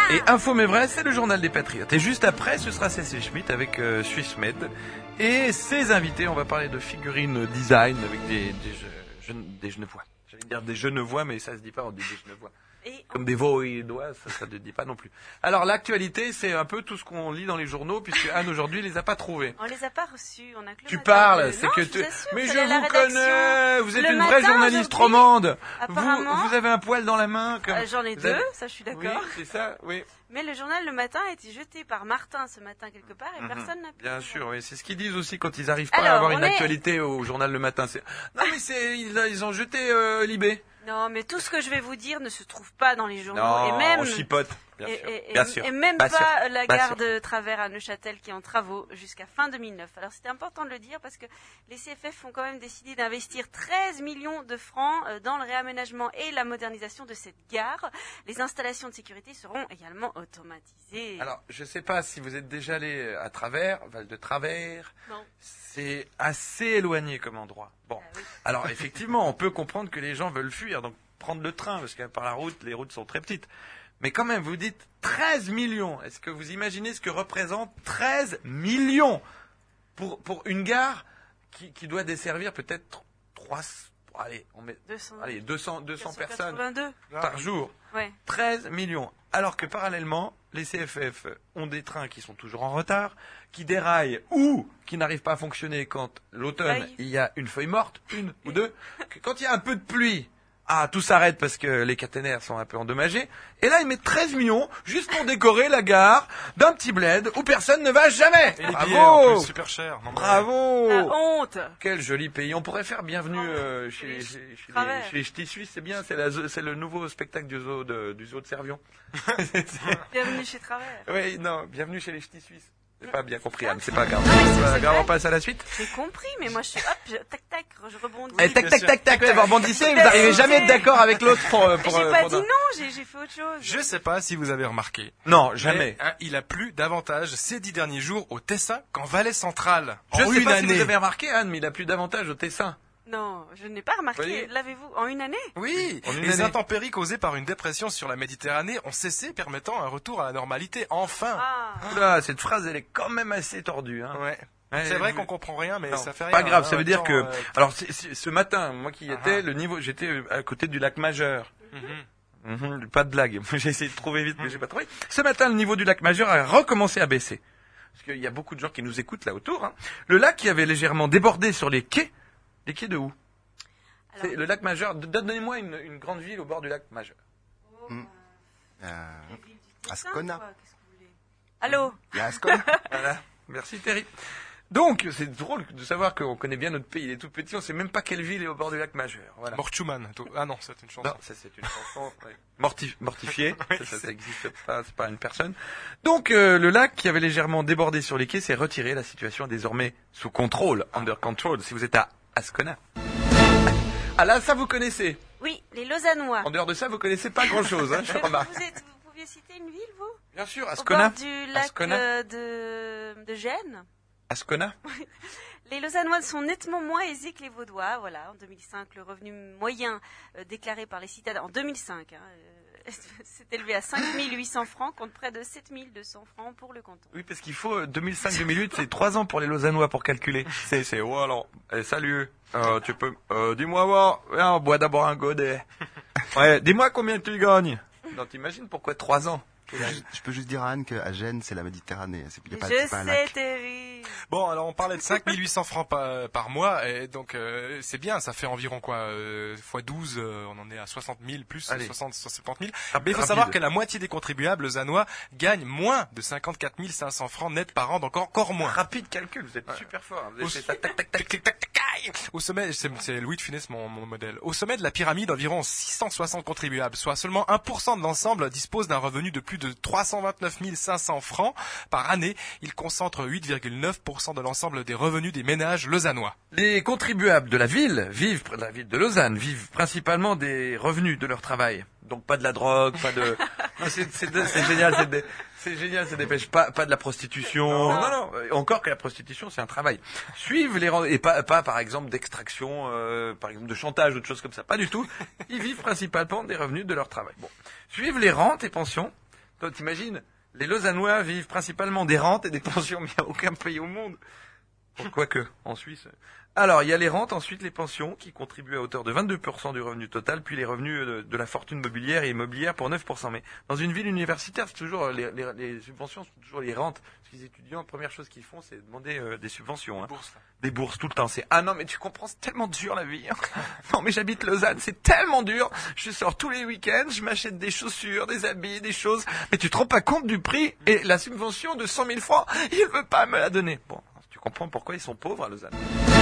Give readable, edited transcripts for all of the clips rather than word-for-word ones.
Et Info mais vrai, c'est le journal des patriotes. Et juste après, ce sera C.C. Schmitt avec Swissmed. Et ses invités, on va parler de figurines design avec des genevois. J'allais dire des genevois, mais ça se dit pas, on dit des genevois. Comme des vaudois, ça ne dit pas non plus. Alors l'actualité, c'est un peu tout ce qu'on lit dans les journaux, puisque Anne aujourd'hui les a pas trouvés. On les a pas reçus, on a que le Tu matin. parles, c'est Non, que je vous assure, mais c'est je à la vous rédaction. connais, vous êtes Le une matin, vraie journaliste aujourd'hui, romande. apparemment. Vous avez un poil dans la main. Comme J'en ai vous deux, avez- ça je suis d'accord. Oui, c'est ça, oui. Mais le journal le matin a été jeté par Martin ce matin quelque part et personne n'a pu. Bien sûr, oui, c'est ce qu'ils disent aussi quand ils arrivent pas Alors, à avoir on une est- actualité au journal le matin. Non mais ils ont jeté Libé. Non, mais tout ce que je vais vous dire ne se trouve pas dans les journaux Non, et même on chipote. Bien sûr. Bien sûr. et même Bien pas sûr. la Bien gare sûr. de Travers à Neuchâtel qui est en travaux jusqu'à fin 2009. Alors c'était important de le dire parce que les CFF ont quand même décidé d'investir 13 millions de francs dans le réaménagement et la modernisation de cette gare. Les installations de sécurité seront également automatisées. Alors, je sais pas si vous êtes déjà allé à Travers, Val de Travers. Non. C'est assez éloigné comme endroit. Bon. Ah oui. Alors, effectivement, on peut comprendre que les gens veulent fuir, donc prendre le train, parce que par la route, les routes sont très petites. Mais quand même, vous dites 13 millions. Est-ce que vous imaginez ce que représente 13 millions pour une gare qui doit desservir peut-être 200 personnes 282. par jour. Ouais. 13 millions. Alors que parallèlement, les CFF ont des trains qui sont toujours en retard, qui déraillent ou qui n'arrivent pas à fonctionner quand l'automne, Aïe. il y a une feuille morte, une ou deux. Que quand il y a un peu de pluie, tout s'arrête parce que les caténaires sont un peu endommagés. Et là, ils mettent 13 millions juste pour décorer la gare d'un petit bled où personne ne va jamais. Et les billets, en Bravo! plus, super cher. Non, mais- Bravo! La honte. Quel joli pays. On pourrait faire bienvenue chez Travers. les ch'tis suisses, c'est bien, c'est le nouveau spectacle du zoo de Servion. Bienvenue chez Travers. Oui, non, bienvenue chez les ch'tis suisses. J'ai pas bien compris, Anne, c'est pas grave. Non, mais C'est pas c'est grave, vrai. on passe à la suite. J'ai compris, mais moi je suis tac, je rebondis. Eh, tac, bien tac, sûr. tac, tac, vous rebondissez, vous n'arrivez jamais à être d'accord avec l'autre J'ai pas dit non, j'ai fait autre chose. Je sais pas si vous avez remarqué. Non, jamais. Mais, il a plu davantage ces 10 derniers jours au Tessin qu'en Valais centrale. Je En sais une pas si année. vous avez remarqué, Anne, mais il a plus d'avantages au Tessin. Non, je n'ai pas remarqué. Voyez. L'avez-vous en une année? Oui, En une les année. intempéries causées par une dépression sur la Méditerranée ont cessé, permettant un retour à la normalité, enfin. Ah. Oula, cette phrase, elle est quand même assez tordue, hein. Ouais. Ouais, C'est vrai vous- qu'on comprend rien, mais Non, ça fait rien. pas grave, hein, ça en veut même dire que... temps, Alors, ce matin, moi qui y étais, le niveau, j'étais à côté du lac Majeur. Pas de blague. J'ai essayé de trouver vite, mais j'ai pas trouvé. Ce matin, le niveau du lac Majeur a recommencé à baisser. Parce qu'il y a beaucoup de gens qui nous écoutent là autour, hein. Le lac qui avait légèrement débordé sur les quais de où? Alors, C'est le lac Majeur. Donnez-moi une grande ville au bord du lac Majeur. les villes du Tessin, Ascona. quoi, qu'est-ce que vous voulez? Allô? Il y a Ascona. Voilà. Merci Terry. Donc, c'est drôle de savoir qu'on connaît bien notre pays. Il est tout petit, on sait même pas quelle ville est au bord du lac Majeur. Voilà. Morchuman. Ah non, c'est une chanson. Non, ça c'est une chanson ouais. Mortifié, ça n'existe pas, c'est pas une personne. Donc le lac qui avait légèrement débordé sur les quais s'est retiré, la situation est désormais sous contrôle, under control, si vous êtes à Ascona. Ah là, ça vous connaissez. Oui, les Lausannois. En dehors de ça, vous connaissez pas grand-chose, hein, je remarque. Vous pouviez citer une ville, vous? Bien sûr, Au Ascona. bord du lac Ascona. de Gênes. Ascona. Les Lausannois sont nettement moins aisés que les Vaudois. Voilà, en 2005, le revenu moyen déclaré par les citadins, en 2005, s'est élevé à 5 800 francs contre près de 7 200 francs pour le canton. Oui, parce qu'il faut 2005-2008, c'est 3 ans pour les Lausannois pour calculer. C'est oh alors, salut, tu peux, dis-moi voir, viens, on boit d'abord un godet. Ouais, dis-moi combien tu gagnes. Non, t'imagines pourquoi 3 ans? Je peux juste dire à Anne qu'à Gênes, c'est la Méditerranée. Il y a pas, Je c'est pas un lac. sais, Terry. Bon, alors on parlait de 5 800 francs par mois, et donc c'est bien, ça fait environ quoi fois 12, on en est à 60 000, plus Allez. 60, 70 000. Rap- Mais il faut rapide. savoir que la moitié des contribuables lausannois gagnent moins de 54 500 francs net par an, donc encore moins. Rapide calcul, vous êtes super fort. Hein. Vous avez fait ça, tac, tac, tac. Tic, tic, tac, tac, aïe. Au sommet, c'est Louis de Funès mon modèle. Au sommet de la pyramide, environ 660 contribuables, soit seulement 1% de l'ensemble dispose d'un revenu de plus de 329 500 francs par année. Il concentre 8,9% de l'ensemble des revenus des ménages lausannois. Les contribuables de la ville de Lausanne, vivent principalement des revenus de leur travail. Donc pas de la drogue, pas de... Non, c'est génial, c'est génial, ça dépêche pas de la prostitution. Non. Encore que la prostitution, c'est un travail. Suivent et pas par exemple d'extraction, par exemple de chantage ou de choses comme ça. Pas du tout. Ils vivent principalement des revenus de leur travail. Bon. Suivent les rentes et pensions, Toi, t'imagines, les Lausannois vivent principalement des rentes et des pensions, mais il n'y a aucun pays au monde. Bon, quoique, en Suisse. Alors, il y a les rentes, ensuite les pensions, qui contribuent à hauteur de 22% du revenu total, puis les revenus de la fortune mobilière et immobilière pour 9%. Mais dans une ville universitaire, c'est toujours les subventions sont toujours les rentes. Parce que les étudiants, la première chose qu'ils font, c'est demander des subventions. Hein. Des bourses tout le temps. C'est ah non mais tu comprends, c'est tellement dur la vie. Hein. Non mais j'habite Lausanne, c'est tellement dur. Je sors tous les week-ends, je m'achète des chaussures, des habits, des choses. Mais tu te rends pas compte du prix et la subvention de 100 000 francs, il veut pas me la donner. Bon. Tu comprends pourquoi ils sont pauvres à Lausanne.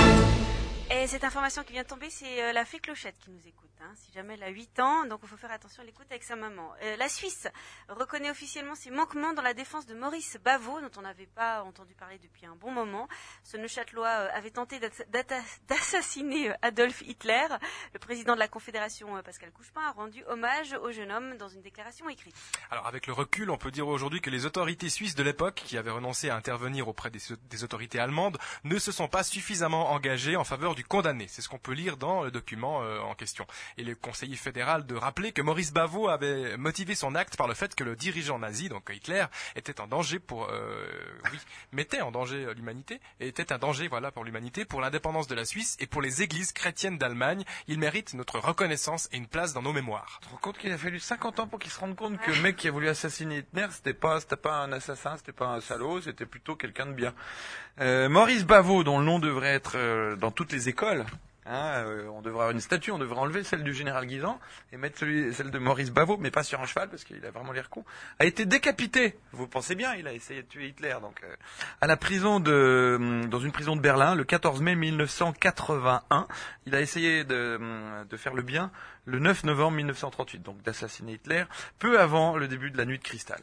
Et cette information qui vient de tomber, c'est la fée Clochette qui nous écoute. Hein. Si jamais elle a 8 ans, donc il faut faire attention à l'écoute avec sa maman. La Suisse reconnaît officiellement ses manquements dans la défense de Maurice Bavaud, dont on n'avait pas entendu parler depuis un bon moment. Ce Neuchâtelois avait tenté d'assassiner Adolf Hitler. Le président de la Confédération, Pascal Couchepin, a rendu hommage au jeune homme dans une déclaration écrite. Alors avec le recul, on peut dire aujourd'hui que les autorités suisses de l'époque, qui avaient renoncé à intervenir auprès des autorités allemandes, ne se sont pas suffisamment engagées en faveur du condamné. C'est ce qu'on peut lire dans le document en question. Et le conseiller fédéral de rappeler que Maurice Bavaud avait motivé son acte par le fait que le dirigeant nazi, donc Hitler, était en danger mettait en danger l'humanité, et était un danger pour l'humanité, pour l'indépendance de la Suisse et pour les églises chrétiennes d'Allemagne. Il mérite notre reconnaissance et une place dans nos mémoires. Tu te rends compte qu'il a fallu 50 ans pour qu'il se rende compte que le mec qui a voulu assassiner Hitler, c'était pas un assassin, c'était pas un salaud, c'était plutôt quelqu'un de bien. Maurice Bavaud, dont le nom devrait être dans toutes les écoles. On devrait avoir une statue, on devrait enlever celle du général Guisan et mettre celle de Maurice Bavaud, mais pas sur un cheval parce qu'il a vraiment l'air con. A été décapité. Vous pensez bien, il a essayé de tuer Hitler. Donc, à la prison dans une prison de Berlin, le 14 mai 1981, il a essayé de faire le bien le 9 novembre 1938, donc d'assassiner Hitler, peu avant le début de la nuit de cristal.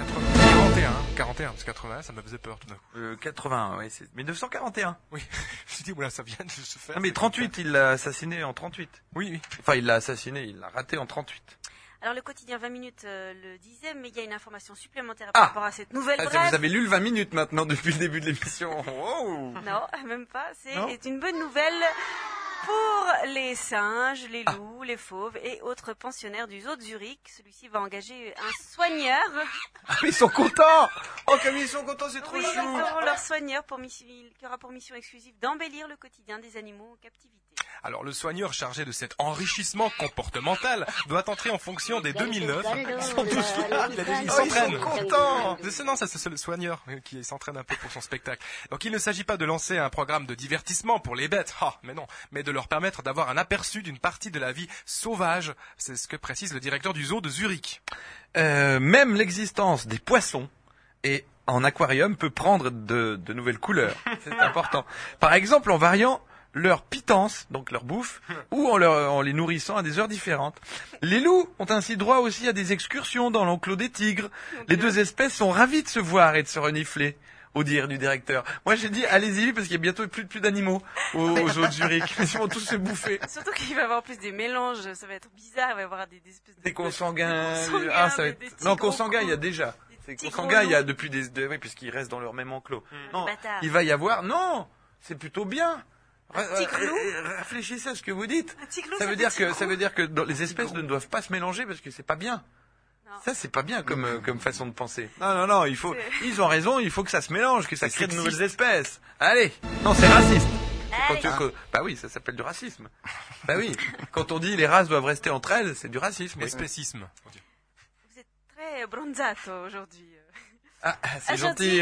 41, parce que 81, ça me faisait peur tout d'un coup. 81, oui, c'est 1941. Oui, je me dis, voilà, ça vient de se faire. Non, mais 38, il l'a assassiné en 38. Oui. Enfin, il l'a assassiné, il l'a raté en 38. Alors le quotidien 20 minutes le disait, mais il y a une information supplémentaire par rapport à cette nouvelle brève. Vous avez lu le 20 minutes maintenant depuis le début de l'émission. Wow. Non, même pas. C'est une bonne nouvelle pour les singes, les loups, les fauves et autres pensionnaires du zoo de Zurich. Celui-ci va engager un soigneur. Ah, ils sont contents. Oh, comme ils sont contents, c'est trop chou. Ils auront leur soigneur qui aura pour mission exclusive d'embellir le quotidien des animaux en captivité. Alors le soigneur chargé de cet enrichissement comportemental doit entrer en fonction dès 2009. Ils sont tous là, ils s'entraînent. Ils sont contents. Non, ça c'est le soigneur qui s'entraîne un peu pour son spectacle. Donc il ne s'agit pas de lancer un programme de divertissement pour les bêtes, mais de leur permettre d'avoir un aperçu d'une partie de la vie sauvage. C'est ce que précise le directeur du zoo de Zurich. Même l'existence des poissons et en aquarium peut prendre de nouvelles couleurs. C'est important. Par exemple, en variant leur pitance, donc leur bouffe, ou en les nourrissant à des heures différentes. Les loups ont ainsi droit aussi à des excursions dans l'enclos des tigres. Les deux espèces sont ravies de se voir et de se renifler, au dire du directeur. Moi j'ai dit allez-y parce qu'il y a bientôt plus d'animaux au zoo de Zurich. Ils vont tous se bouffer. Surtout qu'il va y avoir plus des mélanges, ça va être bizarre, il va y avoir des espèces de... Des consanguins. Ça va être... Non, consanguins il y a déjà. Des consanguins il y a depuis oui, puisqu'ils restent dans leur même enclos. Non, il va y avoir... Non, c'est plutôt bien. Réfléchissez à ce que vous dites. Ça veut dire que les espèces ne doivent pas se mélanger parce que c'est pas bien. Non. Ça c'est pas bien comme façon de penser. Non, ils ont raison, il faut que ça se mélange, que ça crée de nouvelles espèces. Allez, non c'est raciste. Bah oui, ça s'appelle du racisme. Bah oui, quand on dit les races doivent rester entre elles, c'est du racisme. Espécisme. Vous êtes très bronzato aujourd'hui. Ah, c'est gentil,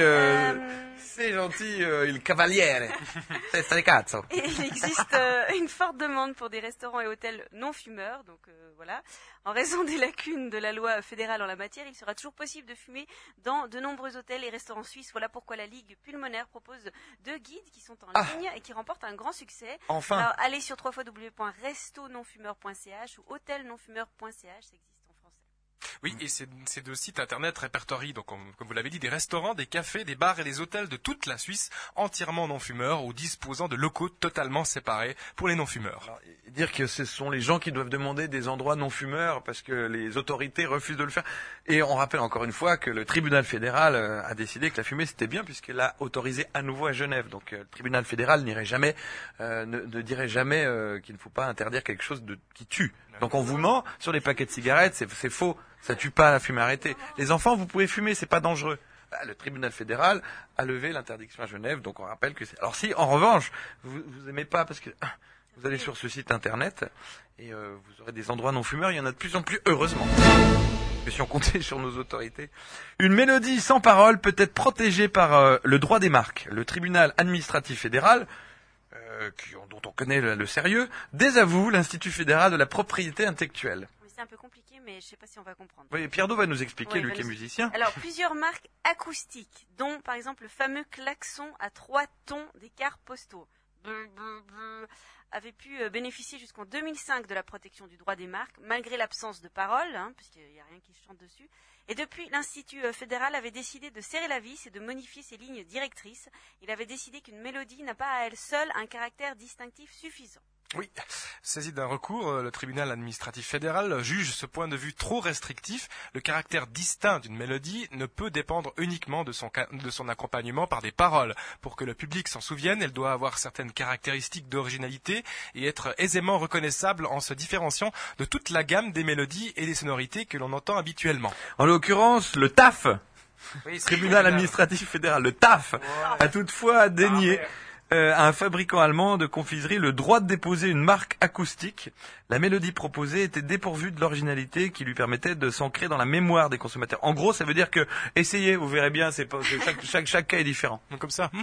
il cavaliere. C'est cazzo. Et il existe une forte demande pour des restaurants et hôtels non fumeurs, donc voilà. En raison des lacunes de la loi fédérale en la matière, il sera toujours possible de fumer dans de nombreux hôtels et restaurants suisses. Voilà pourquoi la Ligue pulmonaire propose 2 guides qui sont en ligne et qui remportent un grand succès. Enfin. Alors allez sur www.restononfumeur.ch ou hôtelnonfumeur.ch, ça existe. Oui, et ces 2 sites internet répertorient, donc, comme vous l'avez dit, des restaurants, des cafés, des bars et des hôtels de toute la Suisse, entièrement non-fumeurs ou disposant de locaux totalement séparés pour les non-fumeurs. Alors, dire que ce sont les gens qui doivent demander des endroits non-fumeurs parce que les autorités refusent de le faire. Et on rappelle encore une fois que le tribunal fédéral a décidé que la fumée c'était bien puisqu'il l'a autorisé à nouveau à Genève. Donc le tribunal fédéral n'irait jamais, ne dirait jamais qu'il ne faut pas interdire quelque chose qui tue. Donc on vous ment sur les paquets de cigarettes, c'est faux, ça tue pas la fumée arrêtée. Les enfants, vous pouvez fumer, c'est pas dangereux. Le tribunal fédéral a levé l'interdiction à Genève, donc on rappelle que c'est... Alors si, en revanche, vous aimez pas, parce que vous allez sur ce site internet, et vous aurez des endroits non fumeurs, il y en a de plus en plus, heureusement. Parce que si on comptait sur nos autorités. Une mélodie sans parole peut être protégée par le droit des marques. Le tribunal administratif fédéral, dont on connaît le sérieux, désavoue l'Institut fédéral de la propriété intellectuelle. C'est un peu compliqué, mais je ne sais pas si on va comprendre. Oui, Pierre Do va nous expliquer, Oui, lui qui est musicien. Alors, plusieurs marques acoustiques, dont par exemple le fameux klaxon à 3 tons d'écart postaux, avaient pu bénéficier jusqu'en 2005 de la protection du droit des marques, malgré l'absence de paroles, puisqu'il n'y a rien qui se chante dessus. Et depuis, l'Institut fédéral avait décidé de serrer la vis et de modifier ses lignes directrices. Il avait décidé qu'une mélodie n'a pas à elle seule un caractère distinctif suffisant. Oui, saisi d'un recours, le tribunal administratif fédéral juge ce point de vue trop restrictif. Le caractère distinct d'une mélodie ne peut dépendre uniquement de son accompagnement par des paroles. Pour que le public s'en souvienne, elle doit avoir certaines caractéristiques d'originalité et être aisément reconnaissable en se différenciant de toute la gamme des mélodies et des sonorités que l'on entend habituellement. En l'occurrence, le TAF, oui, tribunal administratif fédéral, le TAF, a toutefois dénié à un fabricant allemand de confiserie le droit de déposer une marque acoustique. La mélodie proposée était dépourvue de l'originalité qui lui permettait de s'ancrer dans la mémoire des consommateurs. En gros, ça veut dire que, essayez, vous verrez bien, chaque cas est différent. Donc comme ça.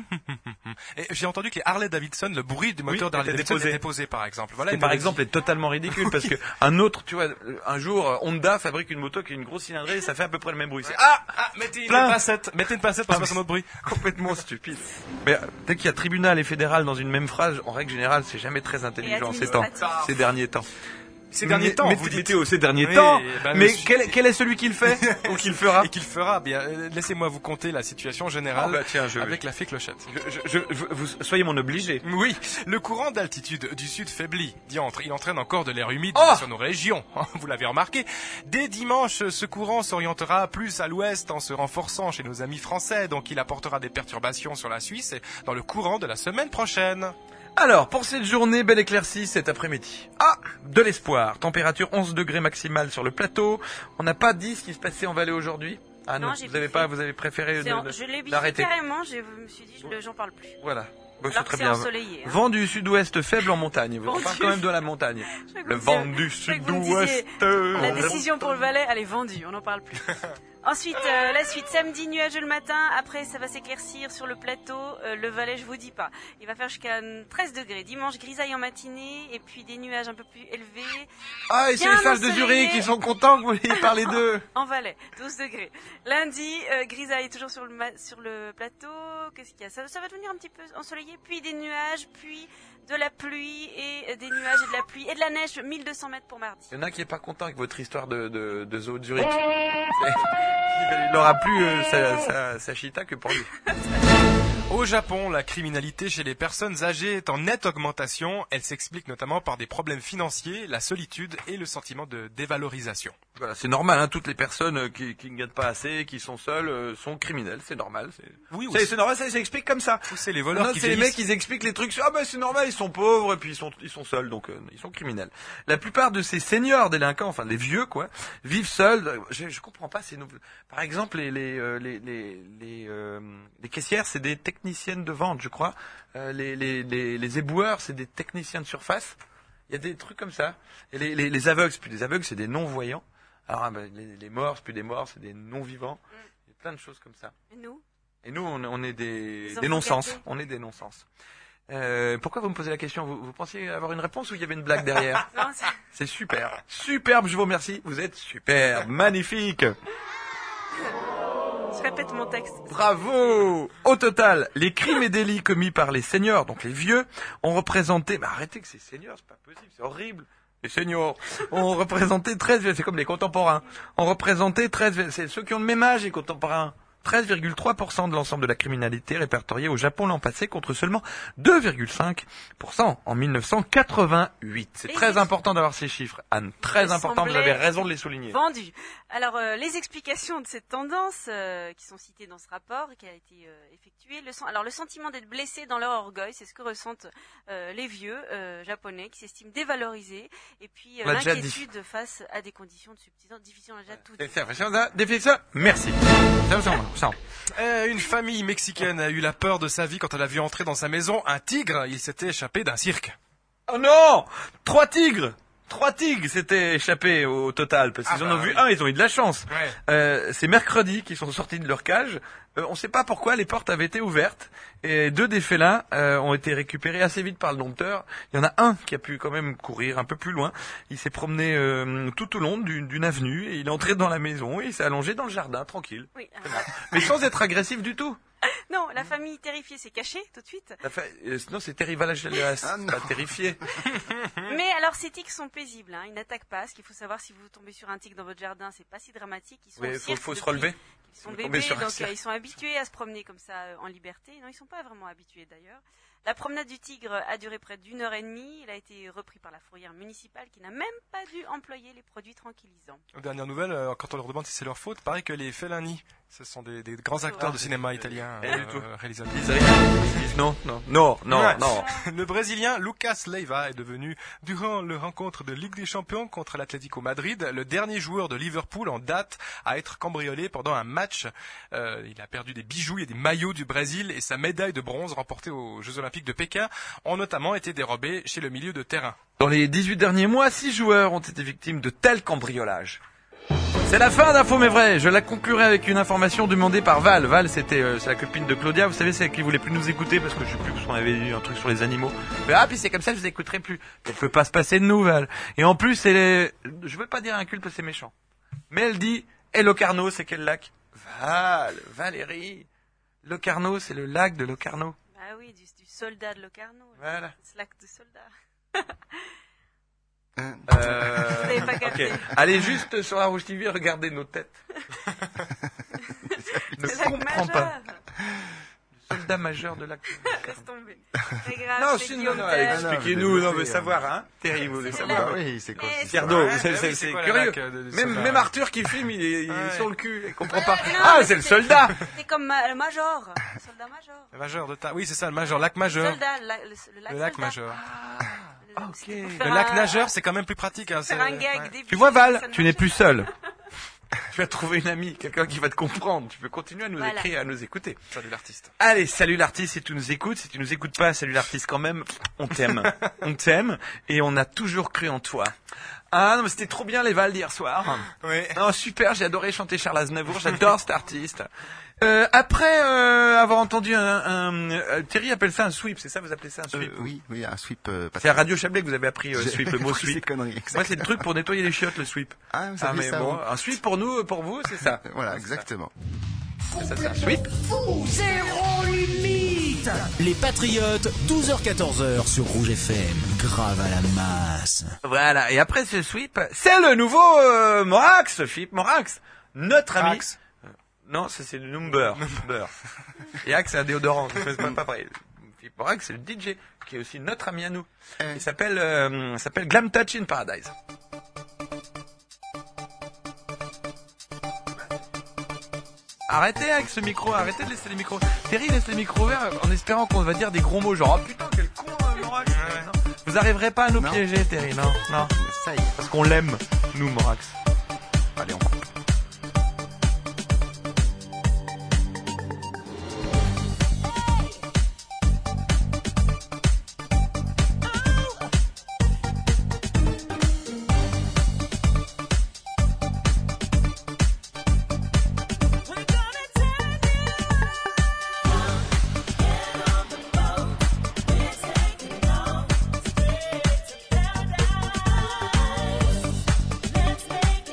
Et j'ai entendu que les Harley Davidson, le bruit du moteur d'Harley Davidson est déposé, par exemple. Voilà, et par exemple, est totalement ridicule parce que un autre, tu vois, un jour, Honda fabrique une moto qui a une grosse cylindrée et ça fait à peu près le même bruit. C'est, mettez une pincette pour faire son autre bruit. Complètement stupide. Mais dès qu'il y a tribunal et fédéral dans une même phrase, en règle générale, c'est jamais très intelligent ces derniers temps. Ces derniers temps, vous dites. Ces derniers temps. Ben, mais quel est celui qui le fait ou qui le fera? Et qui le fera. Bien, laissez-moi vous conter la situation générale avec la fée Clochette. Vous soyez mon obligé. Oui, le courant d'altitude du sud faiblit. Diantre, il entraîne encore de l'air humide sur nos régions. Vous l'avez remarqué. Dès dimanche, ce courant s'orientera plus à l'ouest en se renforçant chez nos amis français. Donc il apportera des perturbations sur la Suisse et dans le courant de la semaine prochaine. Alors, pour cette journée, belle éclaircie cet après-midi. De l'espoir. Température 11 degrés maximale sur le plateau. On n'a pas dit ce qui se passait en vallée aujourd'hui. Non, vous avez préféré je l'ai biffé carrément, je me suis dit, j'en parle plus. Voilà. C'est très bien. Ensoleillé, Vent du sud-ouest faible en montagne. On parle quand même de la montagne. Le vent du sud-ouest. La décision pour le Valais, elle est vendue, on n'en parle plus. Ensuite, la suite, samedi nuageux le matin, après ça va s'éclaircir sur le plateau, le Valais je vous dis pas. Il va faire jusqu'à 13 degrés. Dimanche, grisaille en matinée, et puis des nuages un peu plus élevés. Et c'est les Sages de Zurich qui sont contents que vous ayez parlé d'eux. En Valais, 12 degrés. Lundi, grisaille toujours sur le plateau. Qu'est-ce qu'il y a? Ça va devenir un petit peu ensoleillé, puis des nuages, puis de la pluie, et des nuages et de la pluie, et de la neige, 1200 mètres pour mardi. Il y en a qui est pas content avec votre histoire de zoo de Zurich. Il n'aura plus sa chita que pour lui. Au Japon, la criminalité chez les personnes âgées est en nette augmentation. Elle s'explique notamment par des problèmes financiers, la solitude et le sentiment de dévalorisation. Voilà, c'est normal, tout les personnes qui ne gagnent pas assez, qui sont seules, sont criminelles, c'est normal. C'est normal, ça s'explique comme ça. C'est les voleurs qui c'est les mecs qui expliquent les trucs, c'est normal, ils sont pauvres et puis ils sont seuls, donc ils sont criminels. La plupart de ces seniors délinquants, enfin les vieux vivent seuls. Je comprends pas, par exemple les caissières, c'est des techniciennes de vente, je crois. Les éboueurs, c'est des techniciens de surface. Il y a des trucs comme ça. Et les aveugles, c'est plus des aveugles, c'est des non-voyants. Alors, les morts, c'est plus des morts, c'est des non-vivants. Il y a plein de choses comme ça. Et nous, on est des non-sens. On est des non-sens. Pourquoi vous me posez la question? Vous pensiez avoir une réponse ou il y avait une blague derrière? Non, c'est super. Superbe, je vous remercie. Vous êtes superbe, magnifique. Je répète mon texte. Bravo! Au total, les crimes et délits commis par les seniors, donc les vieux, ont représenté... arrêtez que ces seniors, c'est pas possible, c'est horrible. Les seniors ont représenté 13... C'est comme les contemporains. Ont représenté 13... C'est ceux qui ont le même âge, les contemporains. 13,3% de l'ensemble de la criminalité répertoriée au Japon l'an passé contre seulement 2,5% en 1988. C'est très important d'avoir ces chiffres, Anne. Très important, vous avez raison de les souligner. Vendu. Alors, les explications de cette tendance qui sont citées dans ce rapport qui a été effectué. Le sentiment d'être blessé dans leur orgueil, c'est ce que ressentent les vieux japonais qui s'estiment dévalorisés. Et puis l'inquiétude face à des conditions de subsistance difficiles. On a déjà tout dit. Merci. Une famille mexicaine a eu la peur de sa vie quand elle a vu entrer dans sa maison un tigre. Il s'était échappé d'un cirque. Oh non! 3 tigres s'étaient échappés au total, parce qu'ils en ont vu un, ils ont eu de la chance. Ouais. C'est mercredi qu'ils sont sortis de leur cage. On ne sait pas pourquoi les portes avaient été ouvertes et 2 des félins ont été récupérés assez vite par le dompteur. Il y en a un qui a pu quand même courir un peu plus loin. Il s'est promené tout au long d'une avenue et il est entré dans la maison et il s'est allongé dans le jardin tranquille. Oui. Mais sans être agressif du tout. Non, la famille terrifiée s'est cachée tout de suite. Non, c'est terrivalage, pas terrifié. Mais alors ces tigres sont paisibles, ils n'attaquent pas. Ce qu'il faut savoir, si vous tombez sur un tigre dans votre jardin, c'est pas si dramatique. Ils sont au cirque faut se depuis relever. Ils sont bébés, donc ils sont habitués à se promener comme ça en liberté. Non, ils sont pas vraiment habitués d'ailleurs. La promenade du tigre a duré près d'1h30. Il a été repris par la fourrière municipale qui n'a même pas dû employer les produits tranquillisants. Dernière nouvelle, quand on leur demande si c'est leur faute, pareil que les Fellini, ce sont des grands acteurs de cinéma italien réalisateurs. Non. Le Brésilien Lucas Leiva est devenu, durant le rencontre de Ligue des Champions contre l'Atlético Madrid, le dernier joueur de Liverpool en date à être cambriolé pendant un match. Il a perdu des bijoux et des maillots du Brésil et sa médaille de bronze remportée aux Jeux Olympiques de Pékin ont notamment été dérobés chez le milieu de terrain. Dans les 18 derniers mois, 6 joueurs ont été victimes de tels cambriolages. C'est la fin d'Info mais vrai. Je la conclurai avec une information demandée par Val. Val, c'est la copine de Claudia. Vous savez, c'est elle qui voulait plus nous écouter parce que je sais plus qu'on avait eu un truc sur les animaux. Mais, puis c'est comme ça, je vous écouterai plus. Elle peut pas se passer de nous, Val. Et en plus, je veux pas dire inculte parce que c'est méchant. Mais elle dit, Locarno, c'est quel lac? Valérie. Locarno, c'est le lac de Locarno. Ah oui, du soldat de Locarno. Voilà. C'est lac de soldat. Vous n'avez pas capté. Okay. Allez juste sur la Rouge TV, regardez nos têtes. Ne comprends pas. Le soldat majeur de lac. Laisse tomber. C'est grave. Non, expliquez-nous, on veut savoir, hein. Terry, vous voulez savoir. Oui, c'est quoi? Pierdo, c'est curieux. Même Arthur qui filme, il est sur le cul, il comprend pas. C'est le soldat. C'est comme le major. Le soldat major. Le major de oui, c'est ça, le major, lac majeur. Le lac majeur. Ok. Le lac nageur, c'est quand même plus pratique. Hein, faire un gag début. Tu vois, Val, tu n'es plus seul. Tu vas trouver une amie, quelqu'un qui va te comprendre. Tu peux continuer à nous écrire, à nous écouter. Salut l'artiste. Allez, salut l'artiste si tu nous écoutes. Si tu nous écoutes pas, salut l'artiste quand même. On t'aime. On t'aime. Et on a toujours cru en toi. Ah non, mais c'était trop bien les Val d'hier soir. Oui. Non, super, j'ai adoré chanter Charles Aznavour. J'adore cet artiste. Après avoir entendu Thierry appelle ça un sweep, c'est ça, vous appelez ça un sweep? Oui, un sweep. C'est à Radio Chablais que vous avez appris sweep, le mot sweep. Conneries, moi, c'est le truc pour nettoyer les chiottes, le sweep. Mais ça, bon, un sweep pour nous, pour vous, c'est ça. Voilà, exactement. Ça, c'est un sweep. Zéro limite. Les Patriotes, 12h-14h sur Rouge FM. Grave à la masse. Voilà, et après ce sweep, c'est le nouveau Morax, Philippe Morax, notre ami. Non, c'est le Number. Et Axe, c'est un déodorant. C'est pas pareil. Philippe Morax, c'est le DJ, qui est aussi notre ami à nous. Il s'appelle Glam Touch in Paradise. Arrêtez avec ce micro, arrêtez de laisser les micros. Terry laisse les micros ouverts en espérant qu'on va dire des gros mots genre, oh putain, quel con, Morax. Non. Vous arriverez pas à nous piéger, Terry, non. Ça y est. Parce qu'on l'aime, nous, Morax. Allez, on coupe. Let's make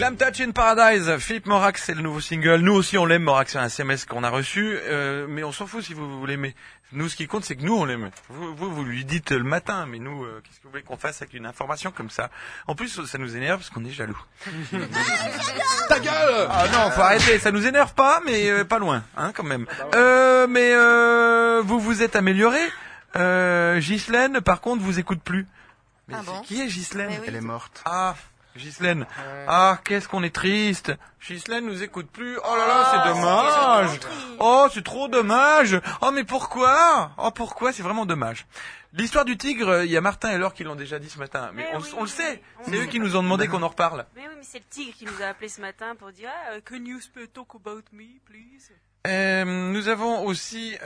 Clam Touch in Paradise, Philippe Morax, c'est le nouveau single. Nous aussi, on l'aime, Morax, c'est un SMS qu'on a reçu, mais on s'en fout si vous l'aimez. Nous, ce qui compte, c'est que nous, on l'aime. Vous lui dites le matin, mais nous, qu'est-ce que vous voulez qu'on fasse avec une information comme ça? En plus, ça nous énerve parce qu'on est jaloux. Ta gueule! Ah non, faut arrêter, ça nous énerve pas, mais pas loin, hein, quand même. Vous vous êtes amélioré. Ghislaine, par contre, vous écoute plus. Mais qui est Ghislaine? Mais oui. Elle est morte. Ah, Ghislaine. Ah, qu'est-ce qu'on est triste. Ghislaine nous écoute plus. Oh là là, c'est dommage. Oh, c'est trop dommage. Oh, mais pourquoi? Oh, pourquoi? C'est vraiment dommage. L'histoire du tigre, il y a Martin et Laure qui l'ont déjà dit ce matin. Mais on le sait. C'est eux qui nous ont demandé qu'on en reparle. Mais oui, mais c'est le tigre qui nous a appelé ce matin pour dire can you talk about me, please? Nous avons aussi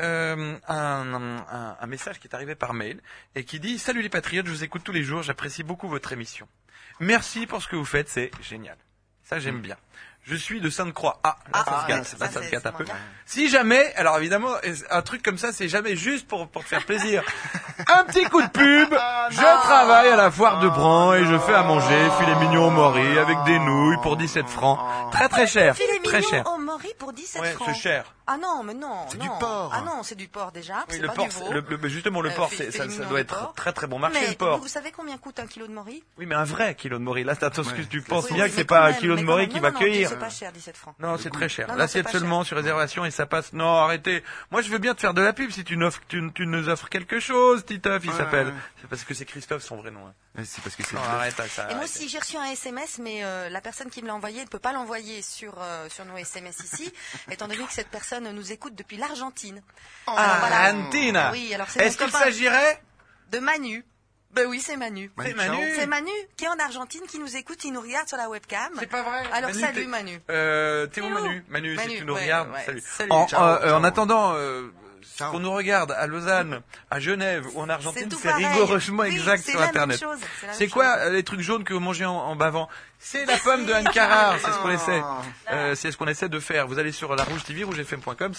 un message qui est arrivé par mail et qui dit: Salut les patriotes, je vous écoute tous les jours, j'apprécie beaucoup votre émission. Merci pour ce que vous faites, c'est génial. Ça, j'aime bien. Je suis de Sainte-Croix. Ah, là, ça se gâte. Là, ça se gâte un peu. Si jamais, alors évidemment, un truc comme ça, c'est jamais juste pour te faire plaisir. Un petit coup de pub. Je travaille à la foire de Bran et je fais à manger filet mignon au mori avec des nouilles pour 17 francs. Très très cher. Filet Très mignon cher. au mori pour 17 Ouais, francs. c'est cher. Ah non, mais non. C'est non. du porc. Ah non, c'est du porc déjà. Oui, c'est le pas porc, du veau. justement, le porc, filet ça mignon doit de être porc. très très bon marché, Mais le porc. vous savez combien coûte un kilo de mori? Oui, mais un vrai kilo de mori. Là, attends, ce que tu penses Oui, bien oui, que mais c'est pas quand un même, kilo de mais mori quand qui même. va Non, cueillir. c'est pas cher, 17 francs. Non, c'est très cher. Non, Là, non, c'est c'est pas seulement cher. sur réservation et ça passe. Non, arrêtez. Moi, je veux bien te faire de la pub si tu nous offres quelque chose, Titeuf, il s'appelle. ouais. C'est parce que c'est Christophe, son vrai nom. Hein. Ouais, c'est parce que c'est. Non, arrête ça. Et moi arrête. aussi, j'ai reçu un SMS, mais la personne qui me l'a envoyé ne peut pas l'envoyer sur nos SMS ici, étant donné que cette personne nous écoute depuis l'Argentine. Argentina. Oui, alors c'est Est-ce mon qu'il copain s'agirait de Manu. Ben oui, c'est Manu. C'est Manu. C'est Manu qui est en Argentine, qui nous écoute, qui nous regarde sur la webcam. C'est pas vrai. Alors Manu, salut t'es- Manu. T'es où Manu? Manu, si Manu, tu nous ouais, regardes, ouais. salut. Salut. En, Ciao, en ciao. attendant, Ciao. qu'on nous regarde à Lausanne, à Genève ou en Argentine, tout c'est pareil. rigoureusement Oui, exact c'est sur la même Internet. chose, c'est la C'est même quoi les trucs jaunes que vous mangez en bavant? C'est la pomme de Anne Carrard, c'est ce qu'on essaie. C'est ce qu'on essaie de faire. Vous allez sur la Rouge TV, rougefm.com,